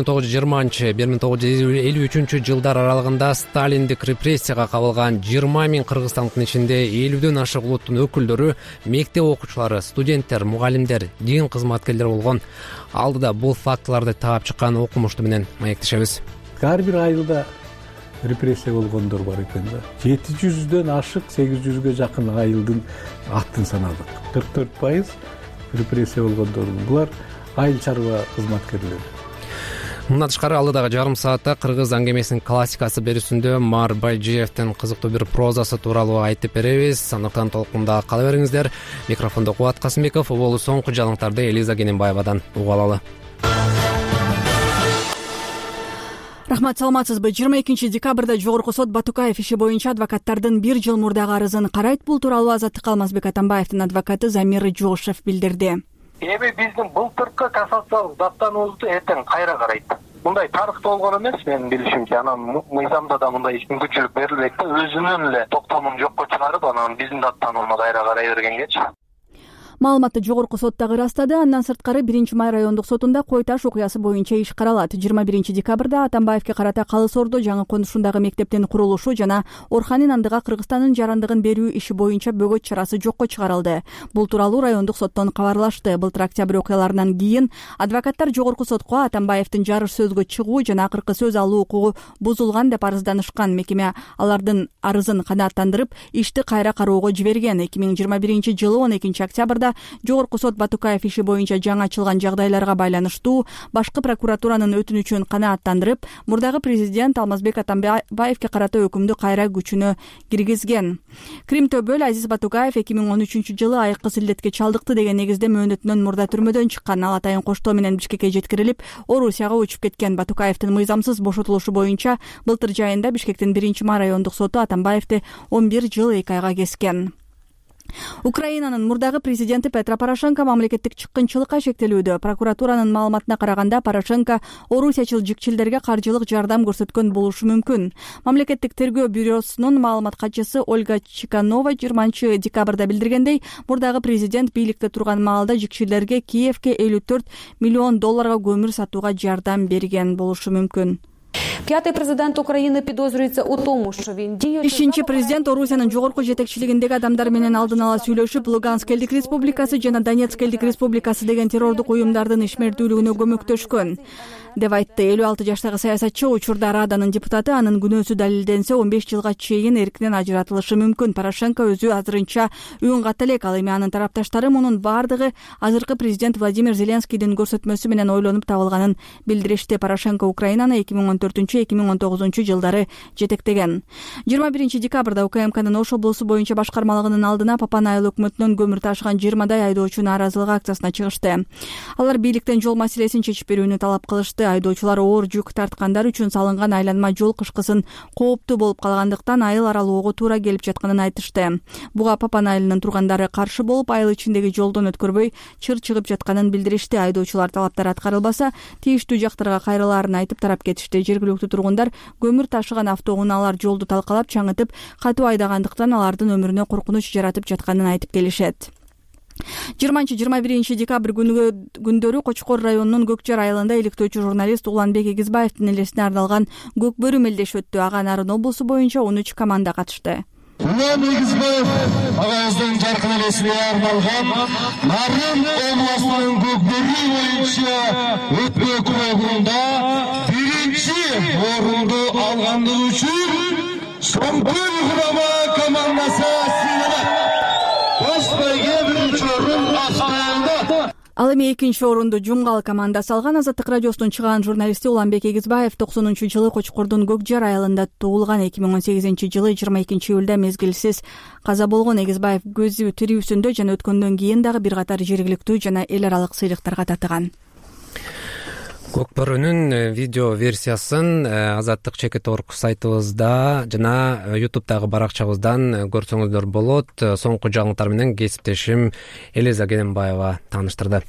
1920-1953 жылдар аралыгында сталиндик репрессияга кабылган 20 000 кыргызстандын ичинде 50дөн ашык улуттун өкүлдөрү мектеп окуучулары, студенттер, мугалимдер, дин кызматкерлери болгон. Алдыда бул фактыларды таап чыккан окумушту менен маектешебиз. Ар бир айылда репрессия болгондор бар экен да. 700дөн ашык 800гө жакын айылдын атын санадык. 44% репрессия болгондор. Булар айыл чарба кызматкерлери. Мындан тышкары алдыдагы жарым саатта кыргыз аңгемесинин классикасы берүүсүндө Мар Байжиевдин кызыктуу бир прозасы тууралуу айтып беребиз. Андыктан толкунда кала бериңиздер. Микрофондо Кубат Касымбеков, болуу соңку жаңылыктарды Элиза Кененбаевадан угуп алалы. Рахмат, саламатсызбы? 22 декабрда Жогорку сот Батукаев иши боюнча адвокаттардын 1 жыл мурдагы арызын карайт. Бул тууралуу Азаттык Алмазбек Атамбаевдин адвокаты Замир Жошев билдирди. Эми биздин былтыркы кассациялык даттануубузду эртең кайра карайт. Мындай тарыхта болгон эмес, менин билишимче. Анан мыйзамда да мындай мүмкүнчүлүк берилбек да, өзүнүн эле токтомун жокко чыгарып, анан биздин даттанууну кайра карай бергенгечи. Маалыматты Жогорку сот дагы ырастады. Андан сырткары 1-Май райондук сотунда Кой Таш окуясы боюнча иш каралат. 21 декабрда Атамбаевке карата Калыс Ордо жаңы конушундагы мектептин курулушу жана Орханин андыга Кыргызстандын жарандыгын берүү иши боюнча бөгөт чарасы жокко чыгарылды. Бул тууралуу райондук соттон кабарлашты. Былтыр октябрь окуяларынан кийин адвокаттар Жогорку сотко Атамбаевдин жарыш сөзгө чыгуу жана акыркы сөз алуу укугу бузулган деп арызданышкан. Мекеме алардын арызын канааттандырып, ишти кайра кароого жиберген. 2021 жылы 12 октябрда Жогорку сот Батукаев иши боюнча жаңы ачылган жагдайларга байланыштуу башкы прокуратуранын өтүнүчүн канааттандырып, мурдагы президент Алмазбек Атамбаевке карата өкүмдү кайра күчүнө киргизген. Крим төбөл Азиз Батукаев 2013 жылы айыккы силдетке чалдыкты деген негизде мөөнөтүнөн мурда түрмөдөн чыккан. Ал атайын коштоо менен Бишкекке жеткирилип, Орусияга учуп кеткен. Батукаевдин мыйзамсыз бошотулушу боюнча былтыр жайында Бишкектин 1-Май райондук соту Атамбаевди 11 жыл 2 айга кескен. Украинанын мурдагы президенти Петро Порошенко мамлекеттик чыккынчылыкка шектелүүдө. Прокуратуранын маалыматына караганда Порошенко орусиячыл жикчилдерге каржылык жардам көрсөткөн болушу мүмкүн. Мамлекеттик тергөө бюросунун маалымат катчысы Ольга Чиканова 20 декабрда билдиргендей, мурдагы президент бийликте турган маалда жикчилерге Киевке $54 миллион көмүр сатууга жардам берген болушу мүмкүн. Пятый президент Украины подозрюется у том, что Виндия... 5-чи президент Орусиянын жогорку жетекчилигиндеги адамдар менен алдын ала сүйлөшүп, Луганск элдик республикасы жана Донецк элдик республикасы деген террордук уюмдардын ишмердүүлүгүнө көмөктөшкөн деп айтты. 56 жаштагы саясатчы учурда Раданын депутаты, анын күнөөсү далилденсе 15 жылга чейин эркинен ажыратылышы мүмкүн. Порошенко өзү азырынча үн ката элек. Ал эми анын тарапташтары мунун бардыгы азыркы президент Владимир Зеленскийдин көрсөтмөсү менен ойлонуп табылганын билдиришти. Порошенко Украинаны 2014-2019 жылдары жетектеген. 21 декабрда УКМКнын Ош облусу боюнча башкармалыгынын алдына Папан айыл өкмөтүнөн көмүр ташыган 20дай айдоочу нааразылык акциясына чыгышты. Алар бийликтен жол маселесин чечип берүүнү талап кылышты. Айдоочулар оор жүк тарткандар үчүн салынган айланма жол кышкысын кооптуу болуп калгандыктан айыл аралоого туура келип жатканын айтышты. Буга Папан айылынын тургандары каршы болуп, айыл ичиндеги жолдон өткөрбөй чыр чыгып жатканын билдиришти. Айдоочулар талаптары аткарылбаса, тийиштүү жактарга кайрылаарын айтып тарап кетишти. Жергиликтүү тургундар көмүр ташыган автоунаалар жолду талкалап чаңытып, катуу айдагандыктан алардын өмүрүнө коркунуч жаратып жатканын айтып келишет. 20-21 декабрь күндөрү Кочкор районунун Көкжар айылында иликтөөчү журналист Уланбек Эгизбаевдин элесине арналган Көк бөрү мелдеш өттү. Ага Нарын облусу боюнча 13 команда катышты. Улан Эгизбаев агабыздын жаркын элесине арналган Нарын облусунун Көк бөрү боюнча өтпө конкурсунда 1-орунду алгандыгы үчүн Сомкөл урама командасы Ал эми экинчи орунду Жумгал командасы алган. Азаттык радиосунун чыгаан журналисти Уланбек Эгизбаев 90-жылы Кочкордун Көк Жар айылында туулган. 2018-жылы 22-июлда мезгилсиз каза болгон. Эгизбаев көзү тирүүсүндө жана өткөндөн кийин дагы бир катар жергиликтүү жана эл аралык сыйлыктарга татыган. Көкбөрүнүн видео версиясын Азаттык Чекит.org сайтыбызда жана YouTube'дагы баракчабыздан көрсөңүздөр болот. Соңку жаңылыктар менен кесиптешим Элиза Генембаева тааныштырды.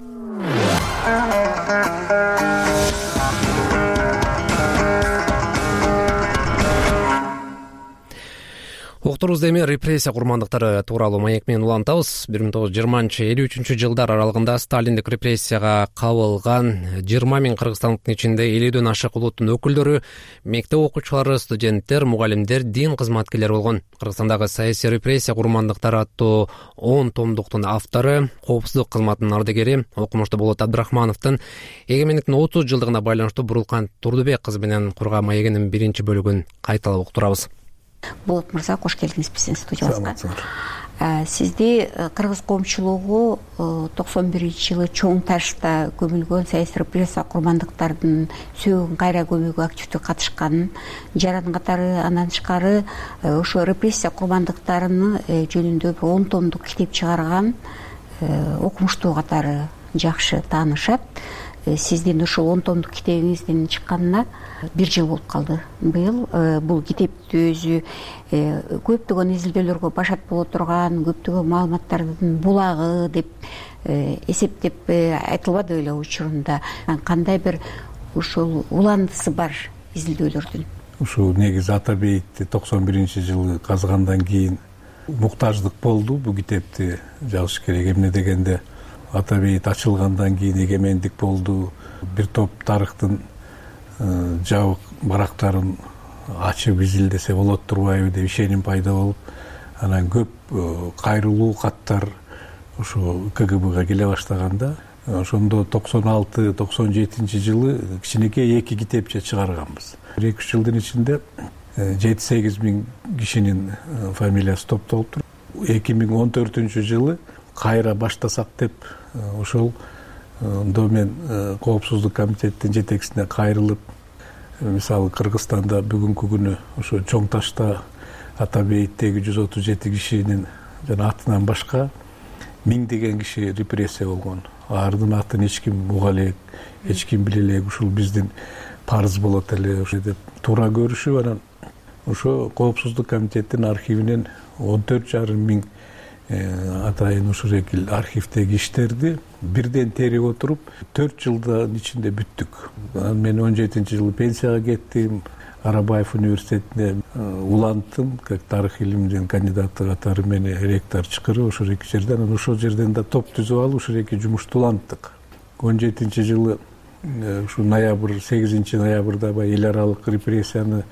Уктурубузда эми репрессия курмандыктары тууралуу маек менен улантабыз. 1920-53 жылдар аралыгында сталиндик репрессияга кабылган 20 000 кыргызстандыктын ичинде 50дөн ашык улуттун өкүлдөрү, мектеп окуучулары, студенттер, мугалимдер, дин кызматкерлери болгон. Кыргызстандагы саясий репрессия курмандыктары аттуу 10 томдуктун автору, коопсуздук кызматынын ардагери Окумуштуу Болот Абдрахмановдун эгемендиктин 30 жылдыгына байланыштуу Бурулкан Турдубек кызы менен Курга маегинин биринчи бөлүгүн кайталап уктурабыз. Болот мырза, кош келдиңиз биздин студиябызга. Сизди кыргыз коомчулугу 91-жылы чоң ташта көмүлгөн саясий репрессия курмандыктардын сөөгүн кайра көмүүгө активдүү катышканын, жарандын катары андан тышкары ошо репрессия курмандыктарыны жөнүндө 10 томдук китеп чыгарган окумуштуу катары жакшы таанышат. Сиздин ушул 10 томдук китебиңиздин чыкканына 1 жыл болуп калды. Быйыл бул китепти өзү көптөгөн изилдөөлөргө башат боло турган, көптөгөн маалыматтардын булагы деп эсептеп айтылбады эле учурунда. Кандай бир ушул уландысы бар изилдөөлөрдүн? Ушул негизи Атабейитти 91-жылы казгандан кийин муктаждык болду бул китепти жазыш керек. Эмне дегенде Атабейит ачылгандан кийин эгемендик болду. Бир топ тарыхтын жабык барактарын ачып изилдесе болот турбайбы деп ишеним пайда болуп, анан көп кайрылуу каттар ошо КГБга келе баштаганда, ошондо 96-97 жылы кичинекей 2 китепче чыгарганбыз. 1-2 жылдын ичинде 7-8 миң кишинин фамилиясы топтолуптур. 2014 жылы кайра баштасак деп ошол ондо мен коопсуздук комитеттин жетекчисине кайрылып, мисалы Кыргызстанда бүгүнкү күнү ошо чоң ташта Атабейиттеги 137 кишинин жана атынан башка миңдеген киши репрессия болгон. Алардын атын эч ким уга элек, эч ким биле элек, ушул биздин парыз болот эле ошо деп туура көрүшүп, анан ошо коопсуздук комитеттин архивинен 14,5 миң атайын ушул экил архивдеги иштерди бирден терип отуруп 4 жылдын ичинде бүттүк. Мен 17-жылы пенсияга кеттим, Арабаев университетине уланттым, как тарых илиминин кандидаты катары мени ректор чакырып ошол эки жерден, анан ошол жерден да топ түзүп алып ошол эки жумушту уланттык. 17-жылы ушу ноябрь 8 ноябрда баягы эл аралык репрессияны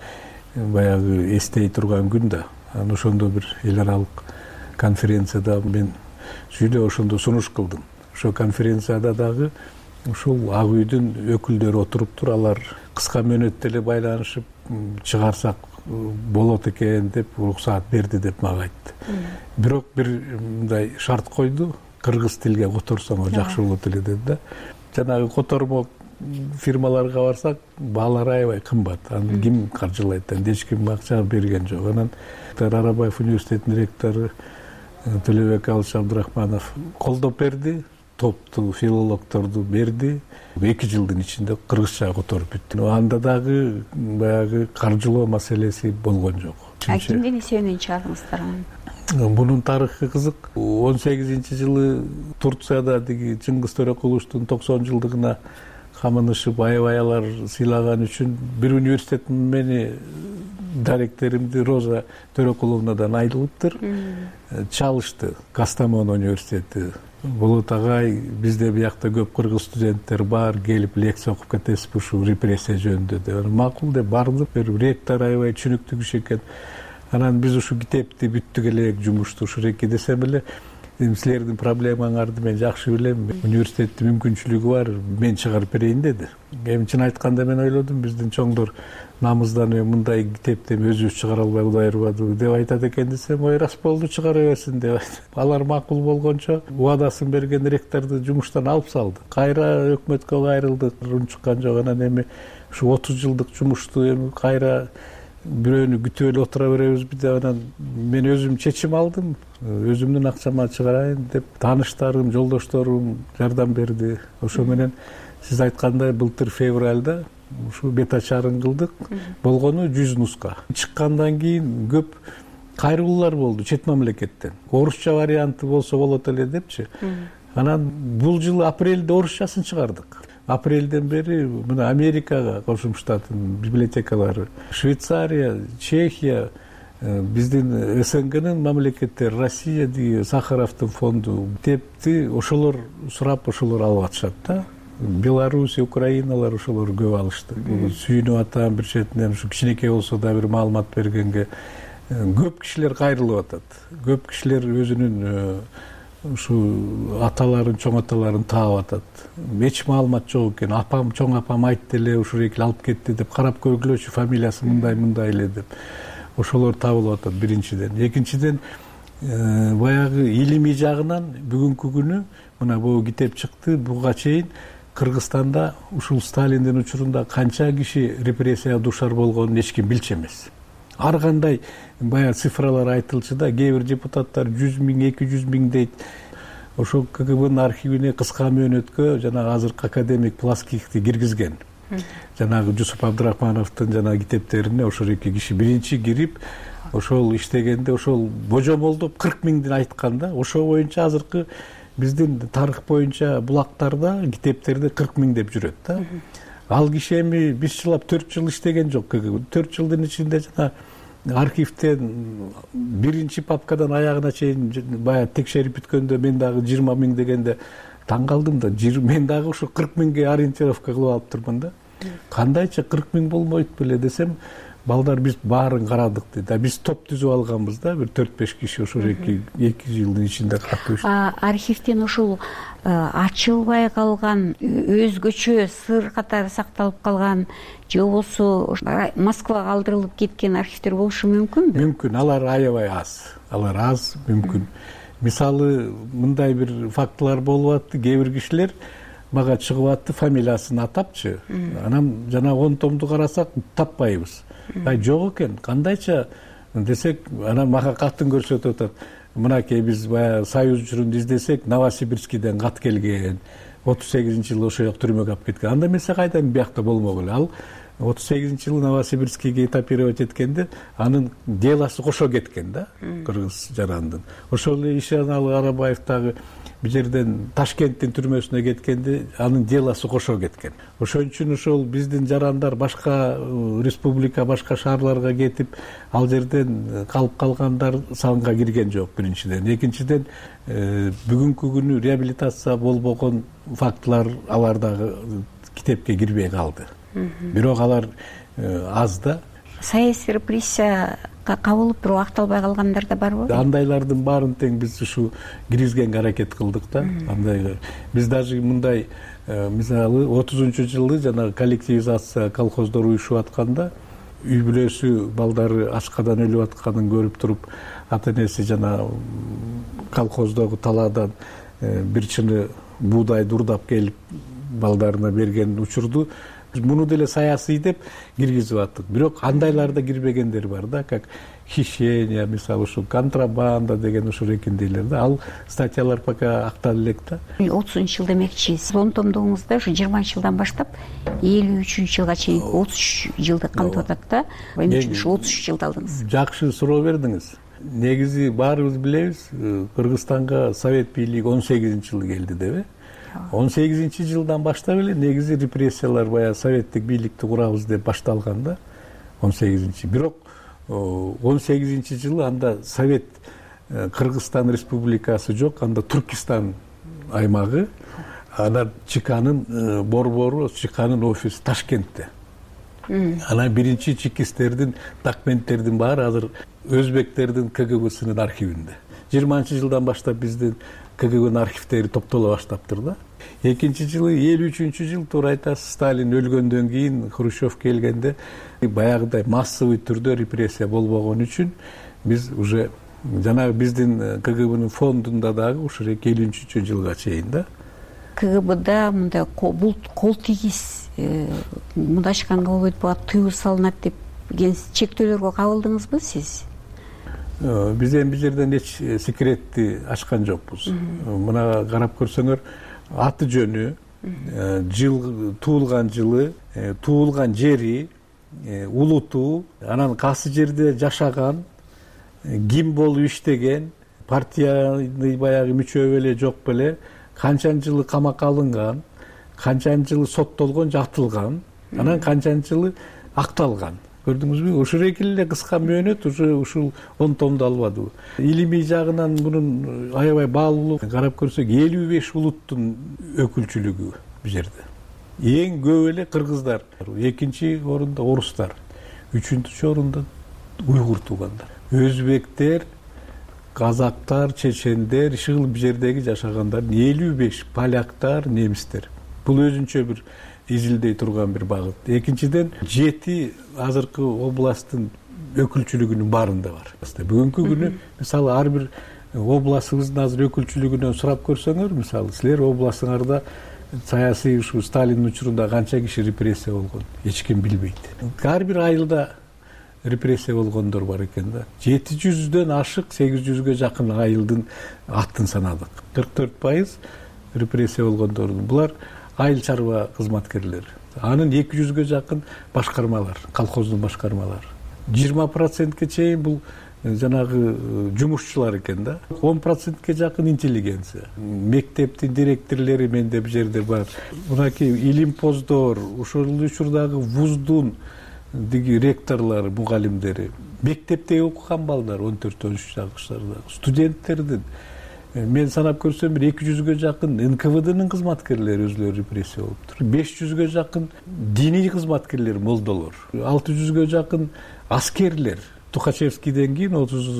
баягы эстей турган күн да. Анан ошондо бир эл аралык конференцияда мен сүйлөп ошондо сунуш кылдым. Ошо конференцияда дагы ушул Ак үйдүн өкүлдөрү отуруптур, алар кыска мөөнөттө эле байланышып чыгарсак болот экен деп уруксаат берди деп мага айтты. Бирок бир мындай шарт койду, кыргыз тилге которсоңор жакшы болот эле деди да. Жанагы котормо фирмаларга барсак, баалары аябай кымбат. Аны ким каржылайт? Эч ким акча берген жок. Анан Арабаев университетинин ректору Төлөбек Алыш Абдрахманов колдоп берди, топту филологторду берди. 2 жылдын ичинде кыргызча которуп бүттү. Анда дагы баягы каржылоо маселеси болгон жок. Кимдин эсебинен чыгардыңыздар? Бунун тарыхы кызык. 18-жылы Турцияда деги Чыңгыз Төрөкуловдун 90 жылдыгына камынышып аябай алар сыйлаган үчүн бир университет мени директоримди Роза Төрөкуловнадан айрылыптыр. Чалышты Кастамон университети. Болот агай, бизде биякта көп кыргыз студенттер бар, келип лекция окуп кетесиз ушул репрессия жөнүндө деп. Макул деп бардым. Ректор аябай түшүнүктүү киши экен. Анан биз ушу китепти бүттүк элек жумушту ушул эки десем эле эми силердин проблемаңарды мен жакшы билем, университеттин мүмкүнчүлүгү бар, мен чыгарып берейин деди. Эми чын айтканда мен ойлодум, биздин чоңдор намыздан мындай китепти өзүбүз чыгара албай Кудай ырбады деп айтат экен десем, ой рас болду, чыгара берсин деп айтты. Алар макул болгончо убадасын берген ректорду жумуштан алып салды. Кайра өкмөткө кайрылдык, рун чыккан жок. Анан эми ушу 30 жылдык жумушту эми кайра бирөөнү күтүп эле отура беребизби деп анан мен өзүм чечим алдым. Өзүмдүн акчама чыгарайын деп тааныштарым, жолдошторум жардам берди. Ошо менен сиз айткандай былтыр февралда ушу бет ачарын кылдык. Болгону 100 нуска. Чыккандан кийин көп кайрылуулар болду чет мамлекеттен. Орусча варианты болсо болот эле депчи. Анан бул жылы апрелде орусчасын чыгардык. Апрелден бери мына Америкага, Кошмо Штаттын библиотекалары, Швейцария, Чехия, биздин СНГнын мамлекеттери, Россия деген Сахаровдун фонду китепти ошолор сурап, ошолор алып атышат да. Беларусь, Украиналар ошолор көп алышты. Сүйүнүп атам бир четинен ушу кичинекей болсо да бир маалымат бергенге көп кишилер кайрылып атат. Көп кишилер өзүнүн ушу аталарын, чоң аталарын таап атат. Эч маалымат жок экен. Апам, чоң апам айтты эле, ушул эки алып кетти деп карап көргүлөчү, фамилиясы мындай эле деп. Ошолор табылып атат биринчиден. Экинчиден, баягы илимий жагынан бүгүнкү күнү мына бул китеп чыкты, буга чейин Кыргызстанда ушул Сталиндин учурунда канча киши репрессияга душар болгонун эч ким билчү эмес. Ар кандай баягы цифралар айтылчу да, кээ бир депутаттар 100 000, 200 000 дейт. Ошол КГБнын архивине кыска мөөнөткө жанагы азыркы академик Плоскихти киргизген. Жанагы Жусуп Абдрахмановдун жанагы китептерине ошол эки киши биринчи кирип, ошол иштегенде ошол божомолдоп 40 000ден айткан да. Ошол боюнча азыркы биздин тарых боюнча булактарда, китептерде 40 000 деп жүрөт да. Ал киши эми 5 жылап 4 жыл иштеген жок КГБ. 4 жылдын ичинде жана архивден биринчи папкадан аягына чейин баягы текшерип бүткөндө мен дагы 20 000 дегенде таң калдым да. Мен дагы ушу 40 000ге ориентировка кылып алып турмун да. Кандайча 40 000 болбойт беле десем, балдар биз баарын карадык дейт. Биз топ түзүп алганбыз да, бир 4-5 киши ошо 2 жылдын ичинде катышты. Архивден ушул ачылбай калган, өзгөчө сыр катары сакталып калган же болбосо Москвага калтырылып кеткен архивдер болушу мүмкүнбү? Мүмкүн, алар аябай аз. Алар аз, мүмкүн. Мисалы, мындай бир фактылар болуп атты, кээ бир кишилер мага чыгып атты, фамилиясын атапчы. Анан жана 10 томду карасак таппайбыз. Жок экен, кандайча десек, анан мага катын көрсөтүп атат. Мынакей биз баягы Союз учурунда издесек, Новосибирскийден кат келген, 38-жылы ошол жак түрмөгө алып кеткен. Анда эмесе кайдан биякта болмок эле. Ал 38-жылы Новосибирскийге этапировать эткенде, анын делосы кошо кеткен да, кыргыз жарандын. Ошол эле Ишаналы Арабаев дагы бир жерден Ташкенттин түрмөсүнө кеткенде, анын делосы кошо кеткен. Ошон үчүн ошол биздин жарандар башка республика, башка шаарларга кетип, ал жерден калып калгандар санга кирген жок биринчиден. Экинчиден, бүгүнкү күнү реабилитация болбогон фактылар алар дагы китепке кирбей калды. Бирок алар аз да. Саясий репрессия кабылып бирок акталбай калгандар да барбы? Андайлардын баарын тең биз ушу киргизгенге аракет кылдык да. Андайлар. Биз даже мындай мисалы 30-жылы жана коллективизация колхоздор уюшуп атканда үй бүлөсү балдары ачкадан өлүп атканын көрүп туруп, ата энеси жана колхоздогу талаадан бир чыны буудай урдап келип балдарына берген учурду муну деле саясий деп киргизип аттык. Бирок андайларда кирбегендер бар да, как хищение, мисалы ушу контрабанда деген ушул экиндейлер да. Ал статьялар пока акталып элек да. 30-жыл демекчи, 10 томдугуңузда ушу 20-жылдан баштап 53-жылга чейин 33 жылды камтып атат да. Эмне үчүн ушу 33 жылды алдыңыз? Жакшы суроо бердиңиз. Негизи баарыбыз билебиз, Кыргызстанга Совет бийлиги 18-жылы келди деп. 18-жылдан баштап эле негизи репрессиялар баягы советтик бийликти курабыз деп башталган да. 18-жылы. Бирок 18-жылы анда Совет Кыргызстан республикасы жок, анда Түркистан аймагы, анан ЧКнын борбору, ЧКнын офиси Ташкентте. Анан биринчи чекисттердин документтердин баары азыр өзбектердин КГБсынын архивинде. 20-жылдан баштап биздин КГБнын архивдери топтоло баштаптыр да. Экинчи жылы 53-жыл туура айтасыз, Сталин өлгөндөн кийин Хрущев келгенде баягыдай массовый түрдө репрессия болбогон үчүн биз уже жанагы биздин КГБнын фондунда дагы ушул 53-жылга чейин да КГБда мындай кол тийгиз мындай ачканга болбойт, буга тыюу салынат деп чектөөлөргө кабылдыңызбы сиз? Биз эми бул жерден эч секретти ачкан жокпуз. Мына карап көрсөңөр, аты жөнү, жыл туулган жылы, туулган жери, улуту, анан кайсы жерде жашаган, ким болуп иштеген, партияны баягы мүчө беле жок беле, канчанчы жылы камакка алынган, канчанчы жылы соттолгон, жатылган, анан канчанчы жылы акталган. Көрдүңүзбү? Ушул экиле кыска мөөнөт ушул 10 томду албадыбы. Илимий жагынан мунун аябай баалуулугу карап көрсөк, 55 улуттун өкүлчүлүгү бул жерде. Эң көп эле кыргыздар, экинчи орунда орустар, үчүнчү орунда уйгур туугандар. Өзбектер, казактар, чечендер, ишыл бул жердеги жашагандар 55, поляктар, немистер. Бул өзүнчө бир изилдей турган бир багыт. Экинчиден 7 азыркы областтын өкүлчүлүгүнүн баарында бар. Бүгүнкү күнү мисалы ар бир областыбыздын азыр өкүлчүлүгүнөн сурап көрсөңөр, мисалы силер областыңарда саясий ушу Сталиндин учурунда канча киши репрессия болгон, эч ким билбейт. Ар бир айылда репрессия болгондор бар экен да. 700дөн ашык 800гө жакын айылдын атын санадык. 44% репрессия болгондордун. Булар айыл чарба кызматкерлери. Анын 200гө жакын башкармалар, колхоздун башкармалары. 20%ке чейин бул жанагы жумушчулар экен да. 10%ке жакын интеллигенция. Мектептин директорлори менде бул жерде бар. Мынакей илимпоздор, ошол учурдагы вуздун ректорлору, мугалимдери, мектепте окуган балдар 14-13 жаштарда, студенттердин мен санап көрсөм 200гө жакын НКВДнын кызматкерлери өзлөрү репрессия болуптур. 500гө жакын диний кызматкерлер, молдолор, 600гө жакын аскерлер. Тухачевскийден кийин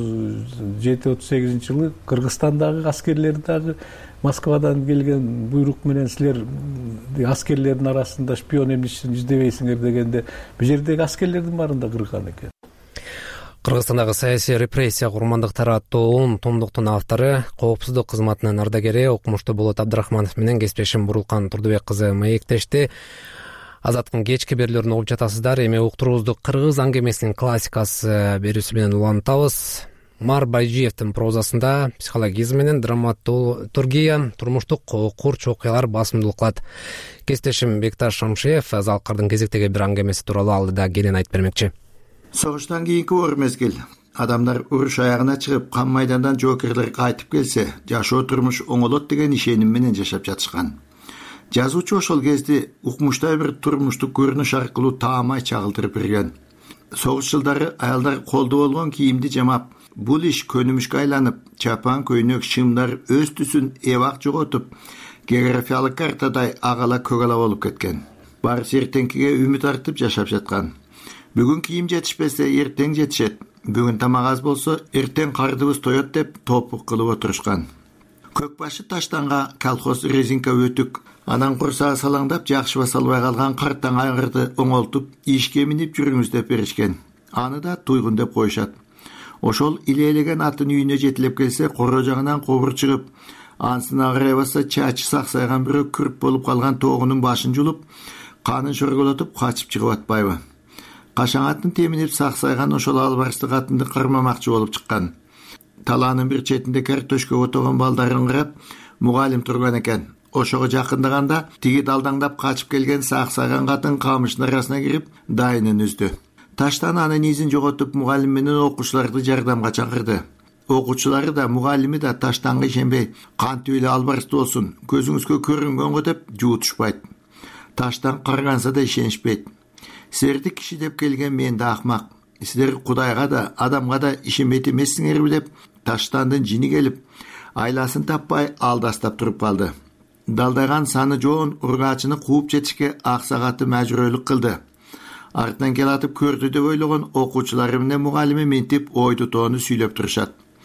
37-38 жылы Кыргызстандагы аскерлер дагы Москвадан келген буйрук менен силер аскерлердин арасында шпион эмнесин издебейсиңер дегенде бул жердеги аскерлердин баарында кырган экен. Кыргызстандагы саясий репрессия курмандыктары аттуу томдуктун автору, коопсуздук кызматынын ардагери окумуштуу Болот Абдрахманов менен кесиптешим Бурулкан Турдубек кызы маектешти. Азаттыктын кечки берүүлөрүн угуп жатасыздар. Эми уктуруубузду кыргыз аңгемесинин классикасы берүүсү менен улантабыз. Мар Байжиевдин прозасында психологизм менен драматургия, турмуштук курч окуялар басымдуулук кылат. Кесиптешим Бекташ Шамшиев Залкардын кезектеги бир аңгемеси тууралуу алды да кенен айтып бермекчи. Согуштан кийинки оор мезгил. Адамдар уруш аягына чыгып, кан майдандан жоокерлер кайтып келсе, жашоо турмуш оңолот деген ишеним менен жашап жатышкан. Жазуучу ошол кезде укмуштай бир турмуштук көрүнүш аркылуу таамай чагылдырып берген. Согуш жылдары аялдар колдо болгон кийимди жамап, бул иш көнүмүшкө айланып, чапан көйнөк шымдар өз түсүн эбак жоготуп, географиялык картадай агала көгала болуп кеткен. Барысы эртеңкиге үмүт артып жашап жаткан. Бүгүн кийим жетишпесе, эртең жетишет. Бүгүн тамак аз болсо, эртең кардыбыз тоет деп топук кылып отурушкан. Көк башы таштанга колхоз резинка өтүк, анан курсаа салаңдап жакшыба салбай калган картаң айгырды оңолтуп, ишке минип жүрүңүз деп беришкен. Аны да туйгун деп коюшат. Ошол илээлеген атын үйүнө жетилеп келсе, коро жагынан кобур чыгып, ансына карай баса чачы саксайган бирөө күрп болуп калган тоогунун башын жулуп, канын шорголотуп качып чыгып атпайбы? Кашаң атын теминип саксайган ошол албарысты катынды кырмамакчы болуп чыккан. Талаанын бир четинде картошка отогон балдарын карап, мугалим турган экен. Ошого жакындаганда тиги далдаңдап качып келген саксайган катын камыштын арасына кирип, дайынын үздү. Таштан анын изин жоготуп, мугалим менен окуучуларды жардамга чакырды. Окуучулары да, мугалими да таштанга ишенбей, кантип эле албарысты болсун, көзүңүзгө көрүнгөнгө деп жуутушпайт. Таштан карганса да ишенишпейт. Силерди киши деп келген мен да акмак. Силер Кудайга да, адамга да ишенбейт эмессиңерби деп таштандын жини келип, айласын таппай алдастап туруп калды. Далдаган саны жоон ургаачыны кууп жетишке аксагаты мажбүрөлүк кылды. Артынан келатып көрдү деп ойлогон окуучулары менен мугалими ментип ойду тоону сүйлөп турушат.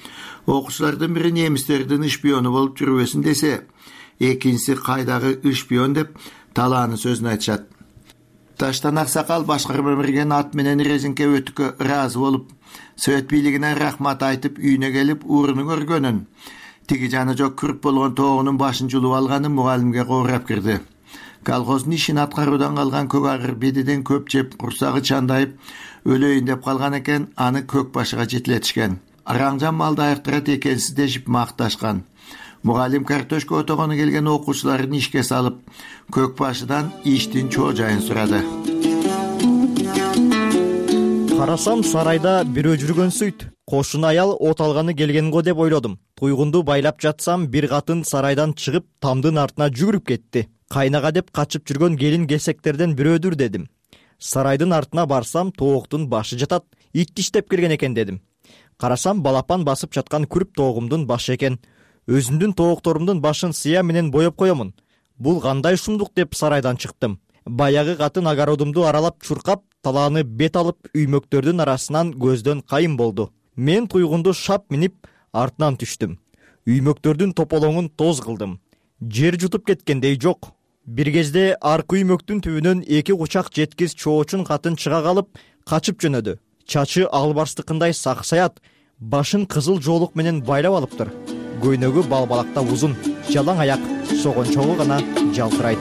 окуучулардын бири немистердин шпиону болуп жүрбөсүн десе, экинчиси кайдагы шпион деп талаанын сөзүн айтышат. Таштан Аксакал башкарма берген ат менен резинке өтүккө ыраазы болуп, Совет бийлигине рахмат айтып үйүнө келип уурунун көргөнүн, тиги жаны жок күрүп болгон тоогунун башын жулуп алганын мугалимге коорап кирди. Колхоздун ишин аткаруудан калган көк агыр бедиден көп жеп, курсагы чандайып, өлөйүн деп калган экен, аны көк башыга жетилетишкен. Араңжан малды айыктырат экенсиз дешип макташкан. Мугалим картошка отогону келген окуучуларын ишке салып, көк башыдан иштин чоо жайын сурады. Карасам сарайда бирөө жүргөн сөйт. Кошун аял от алганы келген го деп ойлодум. Туйгунду байлап жатсам, бир катын сарайдан чыгып, тамдын артына жүгүрүп кетти. Кайнага деп качып жүргөн келин кесектерден бирөөдүр дедим. Сарайдын артына барсам, тооктун башы жатат, ит иштеп келген экен дедим. Карасам, балапан басып жаткан күрүп тоогумдун башы экен. Өзүмдүн тоокторумдун башын сыя менен боеп коемун. Бул кандай шумдук деп сарайдан чыктым. Баягы катын огородумду аралап чуркап, талааны бет алып, үймөктөрдүн арасынан көздөн кайын болду. Мен туйгунду шап минип, артынан түштүм. Үймөктөрдүн тополоңун тоз кылдым. Жер жутуп кеткендей жок. Бир кезде аркы үймөктүн түбүнөн эки кучак жеткиз чоочун катын чыга калып, качып жөнөдү. Чачы албарстыкындай саксаят, башын кызыл жоолук менен байлап алыптыр. Көйнөгү балбалакта узун, жалаң аяк, согончогу гана жалтырайт.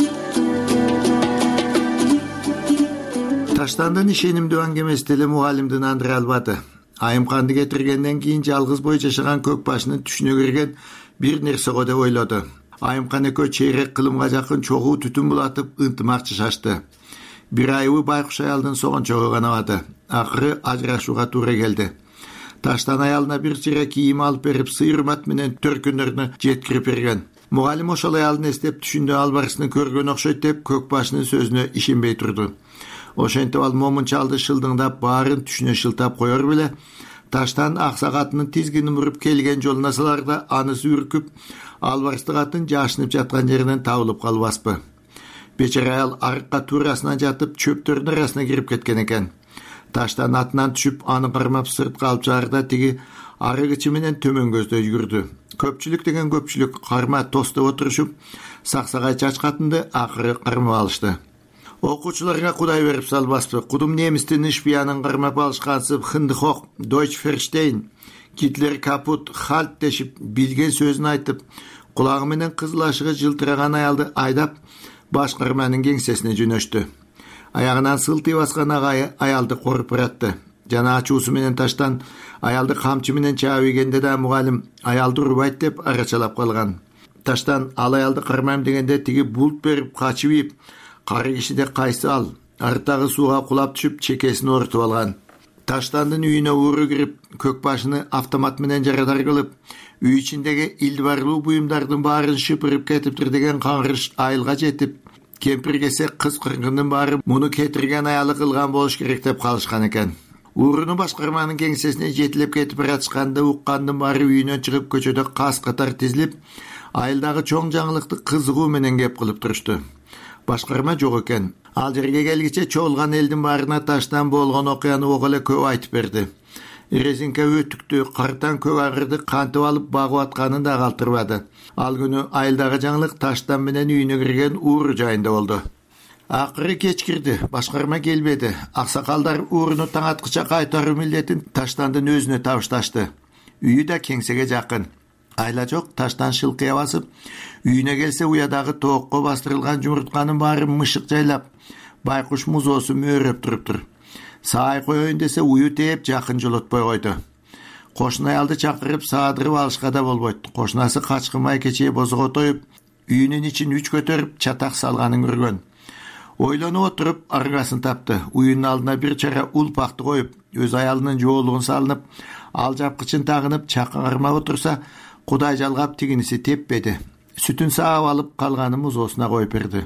Таштандын ишенимдүү аңгемеси деле мугалимдин андыра албады. Айымканды кетиргенден кийин жалгыз бой жашаган көк башынын түшүнө кирген бир нерсе го деп ойлоду. Айымкан экөө чейрек кылымга жакын чогуу түтүн булатып ынтымак жашашты. Бир айыбы байкуш аялдын согончогу канабады. Акыры ажырашууга туура келди. Таштан аялына бир чыра кийим алып берип, сыйырмат менен төркүнөрүнө жеткирип берген. Мугалим ошол аялдын эстеп түшүндө албарысын көргөн окшойт деп көк башынын сөзүнө ишенбей турду. Ошентип ал момун чалды шылдыңдап, баарын түшүнө шылтап коер беле, Таштан аксакатынын тизгинин буруп келген жолуна саларда анысы үркүп, албарысты катын жашынып жаткан жеринен табылып калбаспы. Бечара аял арыкка туурасынан жатып, чөптөрдүн арасына кирип кеткен экен. Таштан атынан түшүп, аны кармап сыртка алып чыгарда тиги арыгычы менен төмөн көздөй жүрдү. Көпчүлүк деген көпчүлүк карма тостоп отурушуп, саксагай чач катынды акыры кармап алышты. Окуучуларга Кудай берип салбаспы. Кудум немистин шпиянын кармап алышкансып, Хындыхок, Дойч Ферштейн, Гитлер капут, Хальт дешип, билген сөзүн айтып, кулагы менен кызыл ашыгы жылтыраган аялды айдап, башкарманын кеңсесине жөнөштү. Аягынан сылтый баскан агайы аялды коруп баратты. Жана ачуусу менен Таштан аялды камчы менен чаап ийгенде да мугалим аялды урбайт деп арачалап калган. Таштан ал аялды кармайм дегенде тиги булт берип качып ийип, кары кишиде кайсы ал, арттагы сууга кулап түшүп чекесин оорутуп алган. Таштандын үйүнө ууру кирип, көк башыны автомат менен жарадар кылып, үй ичиндеги илдибарлуу буюмдардын баарын шыпырып кетиптир деген каңгырыш айылга жетип, кемпир келсе кыз кыргындын баары муну кетирген аялы кылган болуш керек деп калышкан экен. Ууруну башкарманын кеңсесине жетилеп кетип баратышканда уккандын баары үйүнөн чыгып көчөдө кас катар тизилип, айылдагы чоң жаңылыкты кызыгуу менен кеп кылып турушту. Башкарма жок экен. Ал жерге келгиче чогулган элдин баарына Таштан болгон окуяны ого эле көп айтып берди. Резинке өтүктү, картан көк агырды кантип алып багып атканын да калтырбады. Ал күнү айылдагы жаңылык Таштан менен үйүнө кирген ууру жайында болду. Акыры кеч кирди, башкарма келбеди. Аксакалдар ууруну таң аткыча кайтаруу милдетин Таштандын өзүнө табышташты. Үйү да кеңсеге жакын. Айла жок, Таштан шылкыя басып, үйүнө келсе уядагы тоокко бастырылган жумуртканын баары мышык жайлап, байкуш музоосу мөөрөп туруптур. Саай коеюн десе ую тээп жакын жолотпой койду. Кошун аялды чакырып саадырып алышка да болбойт. Кошунасы качкынмай кечээ бозого тоюп, үйүнүн ичин үч көтөрүп чатак салганын көргөн. Ойлонуп отуруп аргасын тапты. Уюнун алдына бир чара улпакты коюп, өз аялынын жоолугун салынып, ал жапкычын тагынып чакка кармап отурса, Кудай жалгап тигиниси теппеди. Сүтүн саап алып калганын музоосуна коюп берди.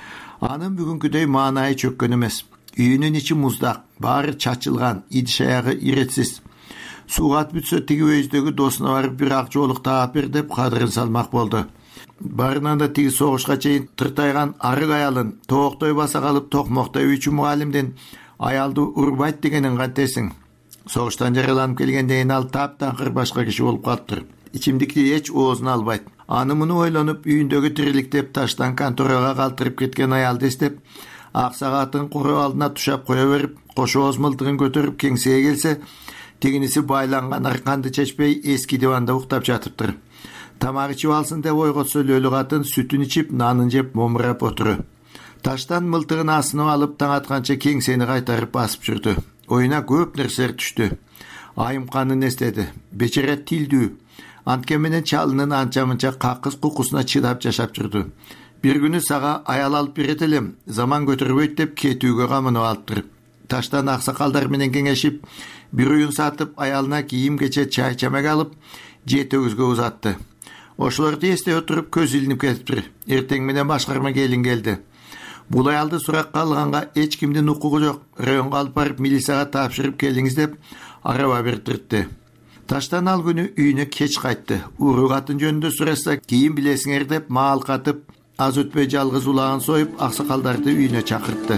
Анын бүгүнкүдөй маанайы чөккөн эмес. Үйүнүн ичи муздак, баары чачылган, идиш аягы иретсиз. Суугат бүтсө тиги өйүздөгү досуна барып бир ак жоолук таап бер деп кадырын салмак болду. Барынан да тиги согушка чейин тыртайган арык аялын тооктой баса калып токмоктой үйчү мугалимдин аялды урбайт дегенин кантесиң. Согуштан жараланып келгенден кийин ал таптаңкыр башка киши болуп калыптыр. Ичимдикти эч оозуна албайт. Аны муну ойлонуп, үйүндөгү тириликтеп таштан конторага калтырып кеткен аялды эстеп, ак сагаатын куроо алдына тушап кое берип, кош ооз мылтыгын көтөрүп кеңсеге келсе, тигиниси байланган арканды чечпей эски диванда уктап жатыптыр. Тамак ичип алсын деп ойготсо лөлү катын сүтүн ичип, нанын жеп момурап отуру. Таштан мылтыгын асынып алып, таң атканча кеңсени кайтарып басып жүрдү. Оюна көп нерселер түштү. Айымканын эстеди. Бечере тилдүү. Анткен менен чалынын анча-мынча какыс кукусуна чыдап жашап жүрдү. Бир күнү сага аял алып берет элем, заман көтөрбөйт деп кетүүгө камынып алыптыр. Таштан аксакалдар менен кеңешип, бир уюн сатып, аялына кийим кече чай чамак алып, жетөгүзгө узатты. Ошолорду эстей отуруп көз илинип кетиптир. Эртең менен башкарма келин келди. Бул аялды суракка алганга эч кимдин укугу жок. Районго алып барып милицияга тапшырып келиңиз деп араба бердирди. Таштан ал күнү үйүнө кеч кайтты. Уру катын жөнүндө сураса, кийин билесиңер деп маал катып, аз өтпөй жалгыз улагын союп, аксакалдарды үйүнө чакыртты.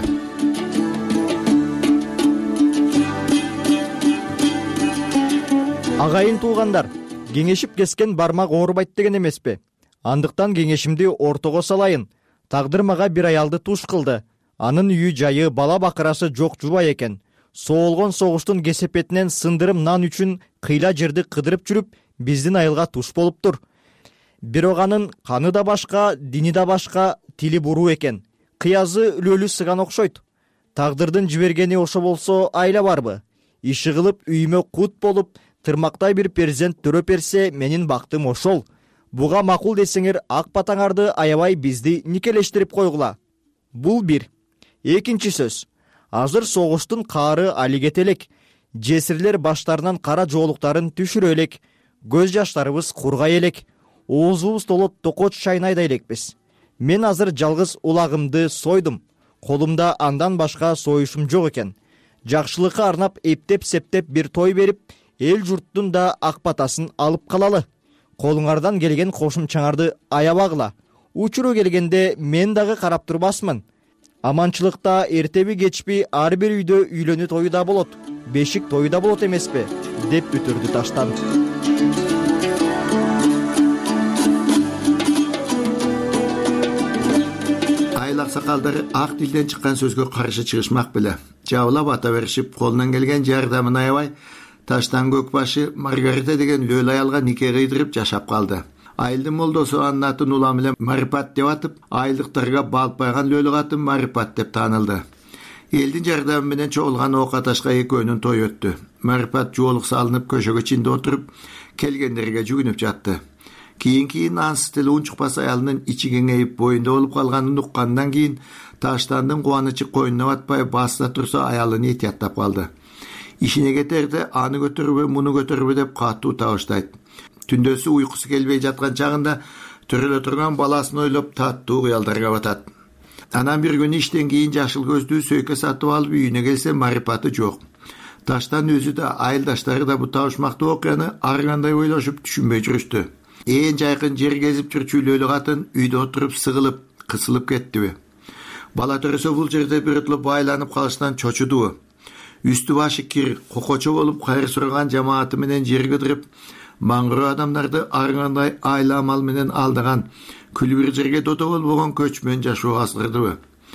Агайын туугандар, кеңешип кескен бармак оорубайт деген эмеспи? Андыктан кеңешимди ортого салайын. Тагдыр мага бир аялды туш кылды. Анын үйү жайы, бала бакырасы жок жубай экен. Соолгон согуштун кесепетинен сындырым нан үчүн кыйла жерди кыдырып жүрүп, биздин айылга туш болуптур. Бирок анын каны да башка, дини да башка, тили буруу экен. Кыязы үлөлү сыган окшойт. Тагдырдын жибергени ошо болсо айла барбы? Иши кылып үйүмө кут болуп, тырмактай бир перзент төрөп берсе, менин бактым ошол. Буга макул десеңер, ак батаңарды аябай бизди никелештирип койгула. Бул бир. Экинчи сөз. Азыр согуштун каары али кете элек. Жесирлер баштарынан кара жоолуктарын түшүрө элек. Көз жаштарыбыз кургай элек. Оозубуз толуп токоч чайнайда элекпиз. Мен азыр жалгыз улагымды сойдум. Колумда андан башка союшум жок экен. Жакшылыкка арнап эптеп-септеп бир той берип, эл журттун да ак батасын алып калалы. Колуңардан келген кошумчаңарды аябагыла. Учуру келгенде мен дагы карап турбасмын. Аманчылыкта эртеби кечпи ар бир үйдө үйлөнүү тою да болот, бешик тою да болот эмеспи? Деп бүтүрдү Таштан. Айыл аксакалдары ак тилден чыккан сөзгө каршы чыгышмак беле. Жабылап ата беришип, колунан келген жардамын аябай, Таштан Көкбашы Маргарита деген лөл аялга нике кыйдырып жашап калды. Айылдын молдосу анын атын улам эле Марипат деп атып, айылдыктарга балпайган лөлү катын Марипат деп таанылды. Элдин жардамы менен чогулган окаташка экөөнүн той өттү. Марипат жоолук салынып көшөгө чинде отуруп, келгендерге жүгүнүп жатты. Кийин ансыз тили унчукпас аялынын ичи кеңейип боюнда болуп калганын уккандан кийин Таштандын кубанычы койнуна батпай баста турса аялын этияттап калды. Ишине кетерде аны көтөрбө, муну көтөрбө деп катуу табыштайт. Түндөсү уйкусу келбей жаткан чагында төрөлө турган баласын ойлоп таттуу кыялдарга батат. Анан бир күн иштен кийин жашыл көздүү сөйкө сатып алып үйүнө келсе, Марипаты жок. Таштан өзү да, айылдаштары да бу табышмактуу окуяны ар кандай ойлошуп түшүнбөй жүрүштү. Ээн жайкын жер кезип жүрчү лөлү катын үйдө отуруп сыгылып, кысылып кеттиби? Бала төрөсө бул жерде бирөтлө байланып калыштан чочудубу? Үстү башы кир, кокочо болуп кайыр сураган жамааты менен жер кыдырып, маңгыруу адамдарды ар кандай айла амал менен алдаган, күл бир жерге дото болбогон көчмөн жашоо азгырдыбы?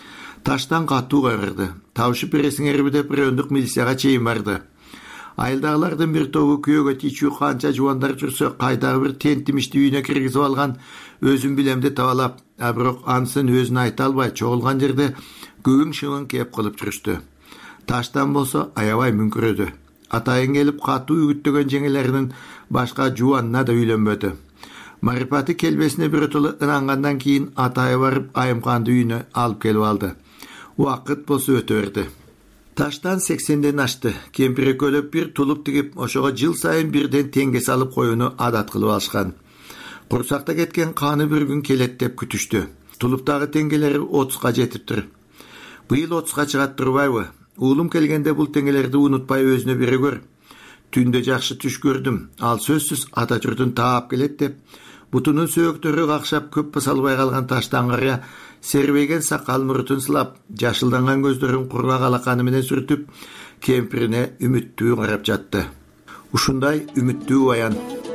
Таштан катуу кайгырды. Табышып бересиңерби деп райондук милицияга чейин барды. Айылдагылардын бир тобу күйөөгө тийчүү канча жубандар жүрсө, кайдагы бир тентимишти үйүнө киргизип алган, өзүн билемди табалап, бирок анысын өзүнө айта албай чогулган жерде көгүң шыңын кеп кылып жүрүштү. Таштан болсо аябай мүңкүрөдү. Атайын келип катуу үгүттөгөн жеңелеринин башка жубанына да үйлөнбөдү. Марипаты келбесине бирөтөлө ынангандан кийин атайы барып Айымканды үйүнө алып келип алды. Убакыт болсо өтө берди. Таштан 80ден ашты. Кемпир экөөлөп бир тулуп тигип, ошого жыл сайын бирден теңге салып коюуну адат кылып алышкан. Курсакта кеткен каны бір күн келет деп күтүштү. Тулуптагы теңгелери 30га жетиптир. Быйыл 30га чыгат турбайбы? Уулум келгенде бул теңгелерди унутпай өзүнө бере көр. Түндө жакшы түш көрдүм. Ал сөзсүз ата журтун таап келет деп, бутунун сөөктөрү какшап көп салбай калган Таштан карыя сербейген сакал мурутун сылап, жашылданган көздөрүн кургак алаканы менен сүртүп, кемпирине үмүттүү карап жатты. Ушундай үмүттүү аян.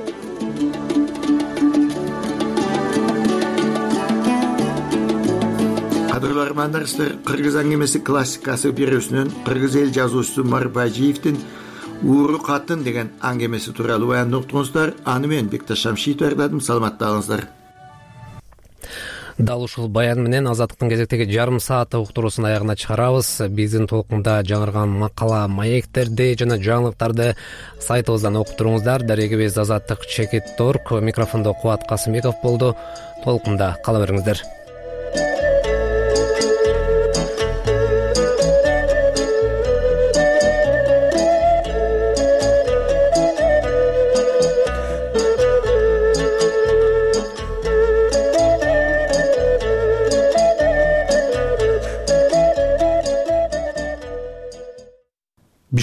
Кадырлуу армандаштар, кыргыз аңгемеси классикасы бирөөсүнөн кыргыз эл жазуучусу Марбажиевдин Ууру катын деген аңгемеси тууралуу баянды уктуңуздар. Аны мен Бекташ Шамшиев даярдадым. Саламатталыңыздар. Дал ушул баян менен Азаттыктын кезектеги жарым саат уктуруусун аягына чыгарабыз. Биздин толкунда жаңырган макала, маектерди жана жаңылыктарды сайтыбыздан окуп туруңуздар. Дарегибиз Азаттык Чекит.org. Микрофондо Кубат Касымбеков болду. Толкунда кала бериңиздер.